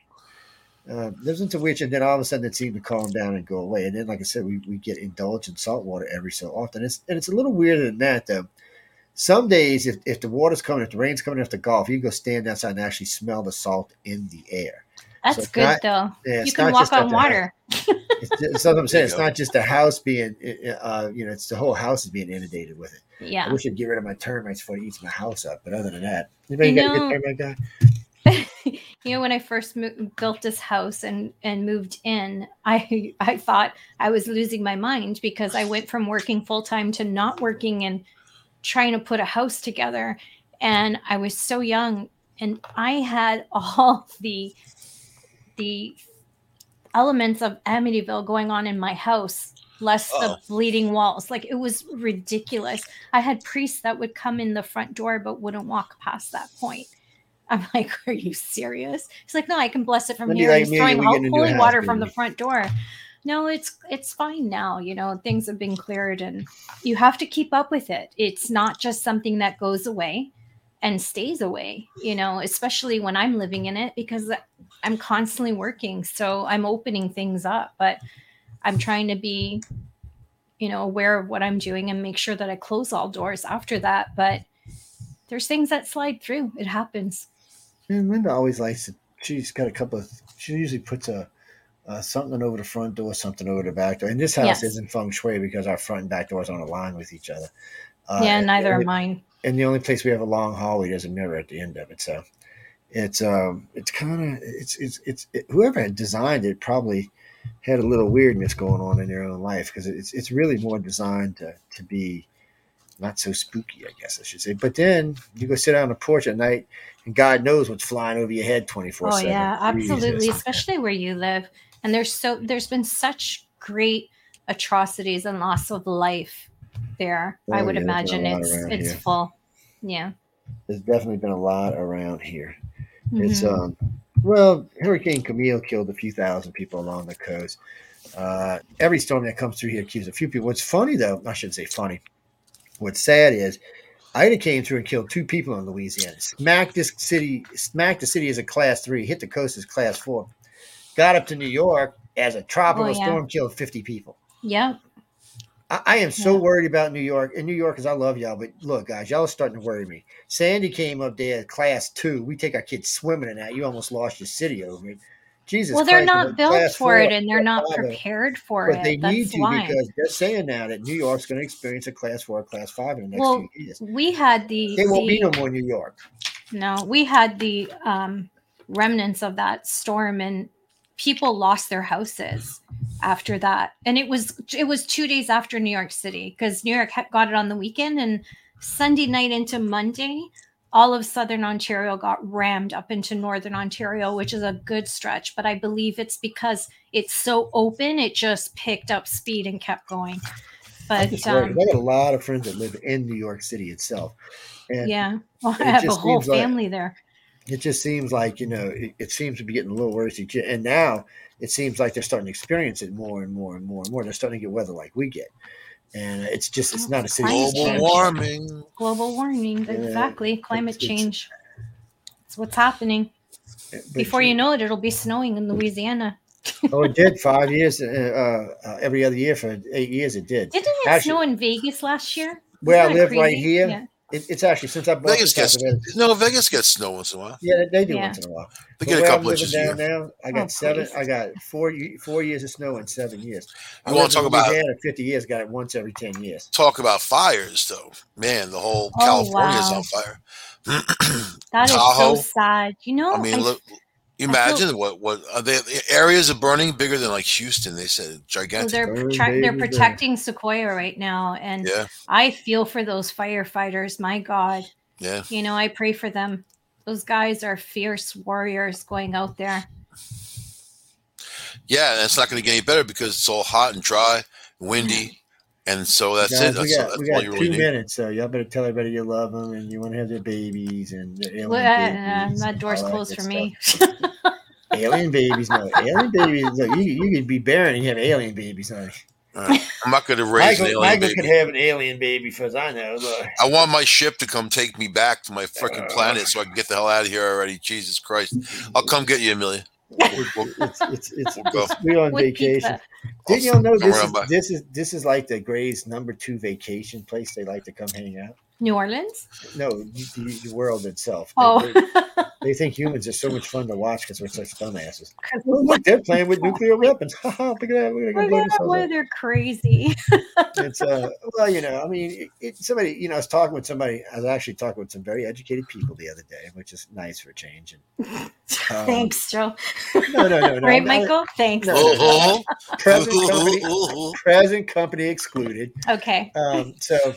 uh, there's into which, and then all of a sudden it seemed to calm down and go away. And then, like I said, we, we get indulged in salt water every so often. It's, and it's a little weirder than that, though. Some days, if, if the water's coming, if the rain's coming after golf, you can go stand outside and actually smell the salt in the air. That's so good, not, though. Yeah, you can walk on water. It's, it's what I'm saying. It's not just the house being, uh, you know, it's the whole house is being inundated with it. Yeah. I wish I'd get rid of my termites before it eats my house up. But other than that, anybody you got know, a good termite guy? You know, when I first mo- built this house and, and moved in, I I thought I was losing my mind because I went from working full time to not working and trying to put a house together. And I was so young, and I had all the the elements of Amityville going on in my house, less Uh-oh. the bleeding walls. Like, it was ridiculous. I had priests that would come in the front door but wouldn't walk past that point. I'm like, are you serious? He's like, no, I can bless it from Maybe here. like He's me, throwing we ho- get a new holy house, water from the maybe. front door. No, it's it's fine now. You know, things have been cleared, and you have to keep up with it. It's not just something that goes away and stays away, you know, especially when I'm living in it, because I'm constantly working. So I'm opening things up, but I'm trying to be, you know, aware of what I'm doing and make sure that I close all doors after that. But there's things that slide through. It happens. And Linda always likes to, she's got a couple of, she usually puts a, uh, something over the front door, something over the back door. And this house Yes. isn't feng shui because our front and back doors aren't aligned with each other. Uh, Yeah, and neither the are only- mine. And the only place we have a long hallway, there's a mirror at the end of it. So it's, um, it's kind of, it's, it's, it's, it, whoever had designed it probably had a little weirdness going on in their own life, because it's, it's really more designed to, to be not so spooky, I guess I should say. But then you go sit out on the porch at night, and God knows what's flying over your head twenty-four Oh seven. yeah, absolutely. Jesus. Especially where you live. And there's so there's been such great atrocities and loss of life there. Oh, I would yeah, there's been imagine a lot it's around it's here. full. Yeah. There's definitely been a lot around here. It's Mhm. um well, Hurricane Camille killed a few thousand people along the coast. Uh, every storm that comes through here kills a few people. What's funny though, I shouldn't say funny. What's sad is Ida came through and killed two people in Louisiana. Smacked this city, smacked the city as a class three, hit the coast as class four. Got up to New York as a tropical Oh, yeah. storm, killed fifty people. Yep. I, I am so Yeah. worried about New York. And New Yorkers, I love y'all, but look, guys, y'all are starting to worry me. Sandy came up there, class two. We take our kids swimming in that. You almost lost your city over it. Jesus Well, they're Christ, not man, built class for four, it, and they're class not five, prepared for But it. they need That's to, why. because they're saying now that New York's going to experience a class four, or class five in the next Well, few years. we had the There won't be the no more New York. no, we had the um, remnants of that storm, and people lost their houses after that. And it was it was two days after New York City, because New York had got it on the weekend, and Sunday night into Monday, all of southern Ontario got rammed up into northern Ontario, which is a good stretch. But I believe it's because it's so open, it just picked up speed and kept going. I'm But just worried. um, I got a lot of friends that live in New York City itself. And yeah, well, I it have a just whole seems like family there. it just seems like, you know, it, it seems to be getting a little worse each year. And now it seems like they're starting to experience it more and more and more and more. They're starting to get weather like we get. And it's just, it's not a city. Climate Global change. warming. Global warming, Yeah, exactly. Climate it's- it's- change. It's what's happening. But Before you know it, it'll be snowing in Louisiana. Oh, it did five years, uh, uh, every other year for eight years. It did. Didn't it Actually, snow in Vegas last year? where I Isn't that live right crazy? here, Yeah. it, it's actually since I bought Vegas this house. gets I've had- no. Vegas gets snow once in a while. Yeah, they do Yeah. once in a while. They But get a where I'm couple living inches a down year. now, I got Oh, seven. please. I got four ye- four years of snow in seven years. I You wanna lived talk in about- Louisiana fifty years? Got it once every ten years. Talk about fires, though. Man, the whole Oh, California is wow. on fire. That is Tahoe. so sad. You know, I mean, I- look. You I feel- imagine what what uh, the, the areas are burning bigger than like Houston. They said well, gigantic. they're Burn, protra- they're baby, burn. protecting Sequoia right now, and Yeah, I feel for those firefighters. My God, yeah. you know, I pray for them. Those guys are fierce warriors going out there. Yeah, and it's not going to get any better because it's all hot and dry, windy, and so that's Guys, it. That's, we got that's we all got you two really need. minutes, so y'all better tell everybody you love them and you want to have their babies and their alien Well, uh, babies. that and door's all that closed good for stuff. me. Alien babies, no. Alien babies, look, you, you could be barren and have alien babies. No. Uh, I'm not going to raise Michael, an alien Michael baby. could have an alien baby, for as I know. Look. I want my ship to come take me back to my freaking planet so I can get the hell out of here already. Jesus Christ. I'll come get you, Amelia. We'll, we'll, It's it's it's, we'll go. it's we're on With vacation. pizza. Didn't I'll y'all know come this around is by. this is this is like the Gray's number two vacation place they like to come hang out? New Orleans? No, the, the world itself. They, Oh. they, they think humans are so much fun to watch because we're such dumbasses. Oh, look, they're playing with nuclear weapons. Ha ha! Look at that. We're gonna go blow Look at themselves why up. they're crazy. It's uh, well, you know, I mean, it, it, somebody, you know, I was talking with somebody. I was actually talking with some very educated people the other day, which is nice for a change. And um, Thanks, Joe. no, no, no, no. Right, I- Michael? Thanks. No, no, no. Oh, Present company, present company excluded. Okay. Um, so,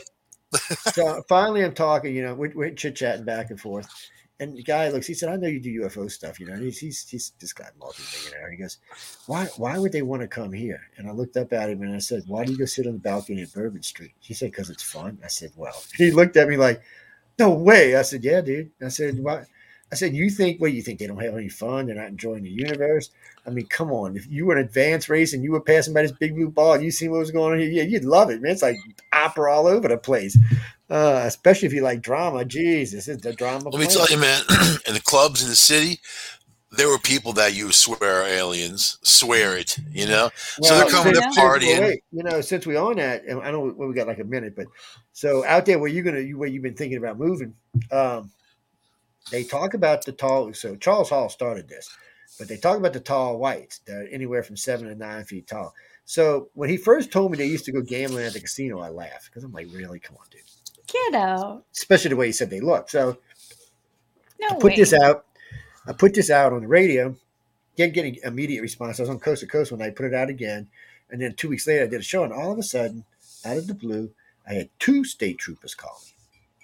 so finally, I'm talking. You know, we're, we're chit chatting back and forth, and the guy looks. He said, "I know you do U F O stuff. You know, and he's he's he's this guy multi-millionaire." He goes, "Why why would they want to come here?" And I looked up at him and I said, "Why do you go sit on the balcony at Bourbon Street?" He said, "Because it's fun." I said, "Well," he looked at me like, "No way." I said, "Yeah, dude." I said, "What?" I said, "You think? What, you think they don't have any fun? They're not enjoying the universe? I mean, come on. If you were an advanced race and you were passing by this big blue ball and you seen what was going on here, yeah, you'd love it, man. It's like opera all over the place. Uh, especially if you like drama. Jeez, this is the drama. Let me planet. tell you, man, in the clubs in the city, there were people that you swear are aliens, swear it, you know? So they're coming, since- they're since- well, partying. wait, you know, since we on that, and I know well, we got like a minute, but so out there where you're gonna, you, where you've been thinking about moving, um, they talk about the tall. So Charles Hall started this, but they talk about the tall whites. They're anywhere from seven to nine feet tall. So when he first told me they used to go gambling at the casino, I laughed because I'm like, really? Come on, dude. Get out. Especially the way he said they look. So No I put way. this out. I put this out on the radio. Didn't get any immediate response. I was on Coast to Coast when I put it out again. And then two weeks later, I did a show. And all of a sudden, out of the blue, I had two state troopers call me.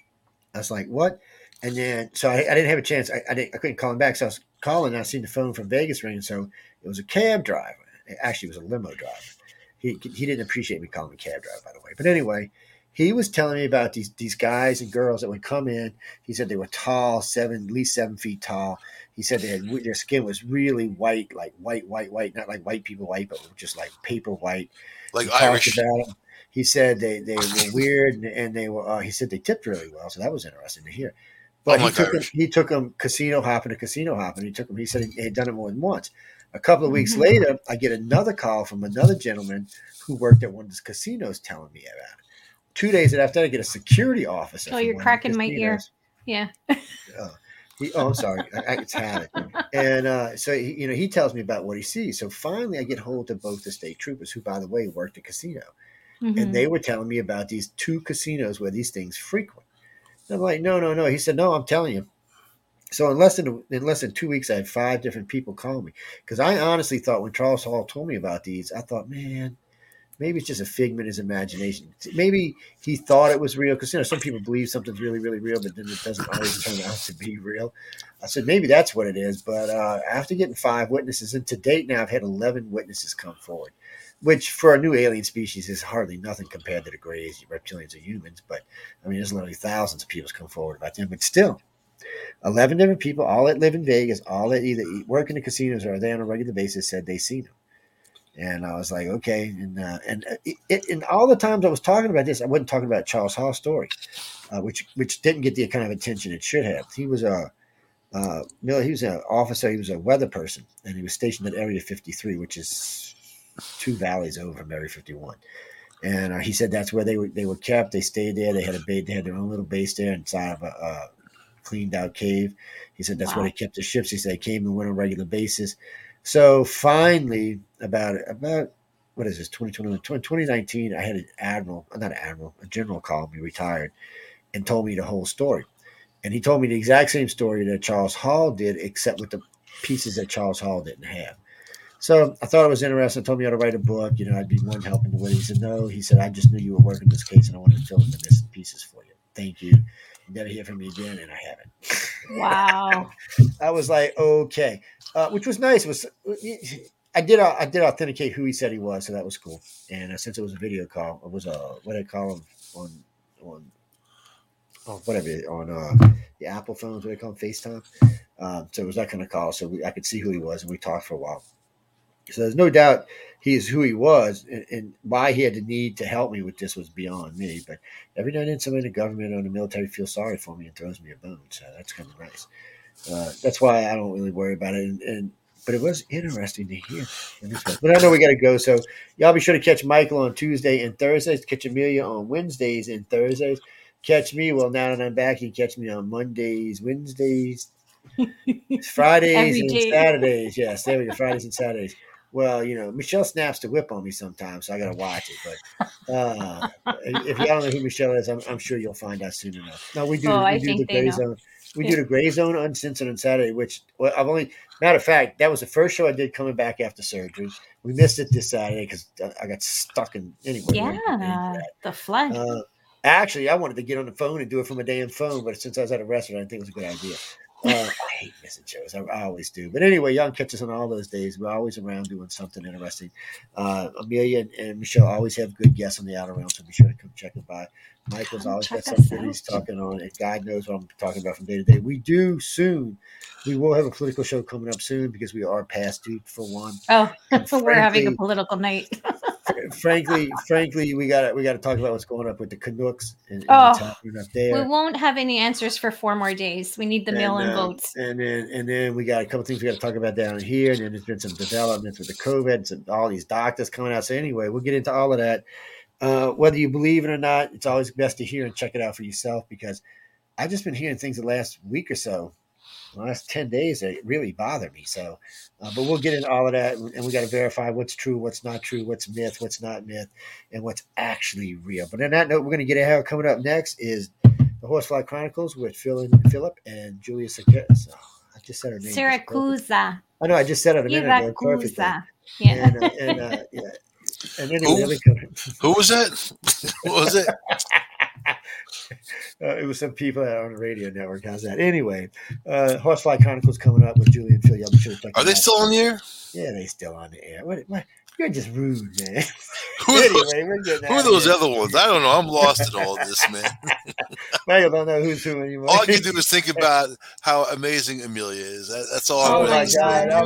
I was like, what? And then, so I, I didn't have a chance. I, I, didn't, I couldn't call him back. So I was calling. And I seen the phone from Vegas ring. So it was a cab driver. Actually, it was a limo driver. He, he didn't appreciate me calling him a cab driver, by the way. But anyway, he was telling me about these these guys and girls that would come in. He said they were tall, seven, at least seven feet tall. He said they had, their skin was really white, like white, white, white, not like white people white, but just like paper white. Like He Irish. talked about them. He said they, they were weird and, and they were. Uh, he said they tipped really well, so that was interesting to hear. But Oh, he like took him, Irish. he took him casino hopping to casino hopping. He took him. He said he had done it more than once. A couple of weeks Mhm. later, I get another call from another gentleman who worked at one of the casinos telling me about it. Two days after that, I get a security officer. Oh, from you're one of the cracking my ear. casinos. Yeah. Oh, he, oh, I'm sorry. I, I it's had it. And uh, so, he, you know, he tells me about what he sees. So finally, I get hold of both the state troopers, who, by the way, worked at casino. Mhm. And they were telling me about these two casinos where these things frequent. And I'm like, no, no, no. He said, no, I'm telling you. So in less than in less than two weeks, I had five different people call me because I honestly thought when Charles Hall told me about these, I thought, man, maybe it's just a figment of his imagination. Maybe he thought it was real because you know some people believe something's really, really real, but then it doesn't always turn out to be real. I said maybe that's what it is. But uh, after getting five witnesses, and to date now I've had eleven witnesses come forward, which for a new alien species is hardly nothing compared to the Greys, reptilians, or humans. But I mean, there's literally thousands of people come forward about them, but still. eleven different people, all that live in Vegas, all that either work in the casinos or are there on a regular basis, said they seen them. And I was like, okay. And uh, and it, it, and all the times I was talking about this, I wasn't talking about Charles Hall's story, uh, which which didn't get the kind of attention it should have. He was a uh, he was an officer. He was a weather person, and he was stationed at Area fifty-three, which is two valleys over from Area fifty-one. And uh, he said that's where they were they were kept. They stayed there. They had a base. They had their own little base there inside of a. a cleaned out cave. He said that's Wow. where they kept the ships. He said they came and went on a regular basis. So finally, about about what is this, twenty twenty-one, twenty nineteen, I had an admiral, not an admiral, a general called me, retired, and told me the whole story. And he told me the exact same story that Charles Hall did, except with the pieces that Charles Hall didn't have. So I thought it was interesting. Told me how to write a book. You know, I'd be one helping with it. He said, no. He said, I just knew you were working this case, and I wanted to fill in the missing pieces for you. Thank you. You never hear from me again, and I haven't. Wow. I was like, okay, uh, which was nice. It was I did I did authenticate who he said he was, so that was cool. And uh, since it was a video call, it was a what did I call him on on oh, whatever on uh, the Apple phones, what they call them, FaceTime. Um, so it was that kind of call, so we, I could see who he was, and we talked for a while. So there's no doubt he is who he was, and, and why he had the need to help me with this was beyond me. But every now and then, somebody in the government or the military feels sorry for me and throws me a bone, so that's kind of nice. Uh, that's why I don't really worry about it. And, and but it was interesting to hear. But I know we got to go, so y'all be sure to catch Michael on Tuesday and Thursdays. Catch Amelia on Wednesdays and Thursdays. Catch me. Well, now that I'm back, you catch me on Mondays, Wednesdays, Fridays, and day. Saturdays. Yes, there we go. Fridays and Saturdays. Well, you know, Michelle snaps the whip on me sometimes, so I got to watch it. But uh, if y'all don't know who Michelle is, I'm, I'm sure you'll find out soon enough. No, we do. Oh, we I do think the they Gray know. Zone. We Yeah. do the Gray Zone Uncensored on Saturday, which well, I've only. Matter of fact, that was the first show I did coming back after surgery. We missed it this Saturday because I got stuck in anyway. Yeah, the flood. Uh, actually, I wanted to get on the phone and do it from a damn phone, but since I was at a restaurant, I didn't think it was a good idea. Uh, I hate missing shows. I, I always do. But anyway, y'all can catch us on all those days. We're always around doing something interesting. Uh, Amelia and, and Michelle always have good guests on the Out Around, so be sure to come check it by. Michael's Come always check got something us that he's out. talking on, and God knows what I'm talking about from day to day. We do soon. We will have a political show coming up soon because we are past due for one. Oh, And we're having a frankly- political night. frankly, frankly, we got we got to talk about what's going up with the Canucks and, and Oh, what's happening up there. We won't have any answers for four more days. We need the mail-in uh, votes. And then and then we got a couple things we got to talk about down here. And then there's been some developments with the COVID and all these doctors coming out. So anyway, we'll get into all of that. Uh, whether you believe it or not, it's always best to hear and check it out for yourself because I've just been hearing things the last week or so, the last ten days that really bother me. So, uh, but we'll get into all of that, and we got to verify what's true, what's not true, what's myth, what's not myth, and what's actually real. But on that note, we're going to get ahead. Coming up next is the Horsefly Chronicles with Phil and Philip and Julia Sakeris. Oh, I just said her name. Siracusa. I know. I just said it a minute ago. Perfectly. Siracusa. Yeah. And, uh, and uh, yeah. And anyway, Who? other coming. Who was that? What was it? Uh, it was some people that are on the radio network. How's that? Anyway, uh, Horsefly Chronicles coming up with Julie and Phil. Y'all be sure to check Are them they out. still on the air? Yeah, they still on the air. What? what you're just rude, man. Who are those, anyway, we're getting who are out of those here. other ones? I don't know. I'm lost in all this, man. Michael don't know who's who anymore. All I can do is think about how amazing Amelia is. That- That's all Oh I'm my going to say. God.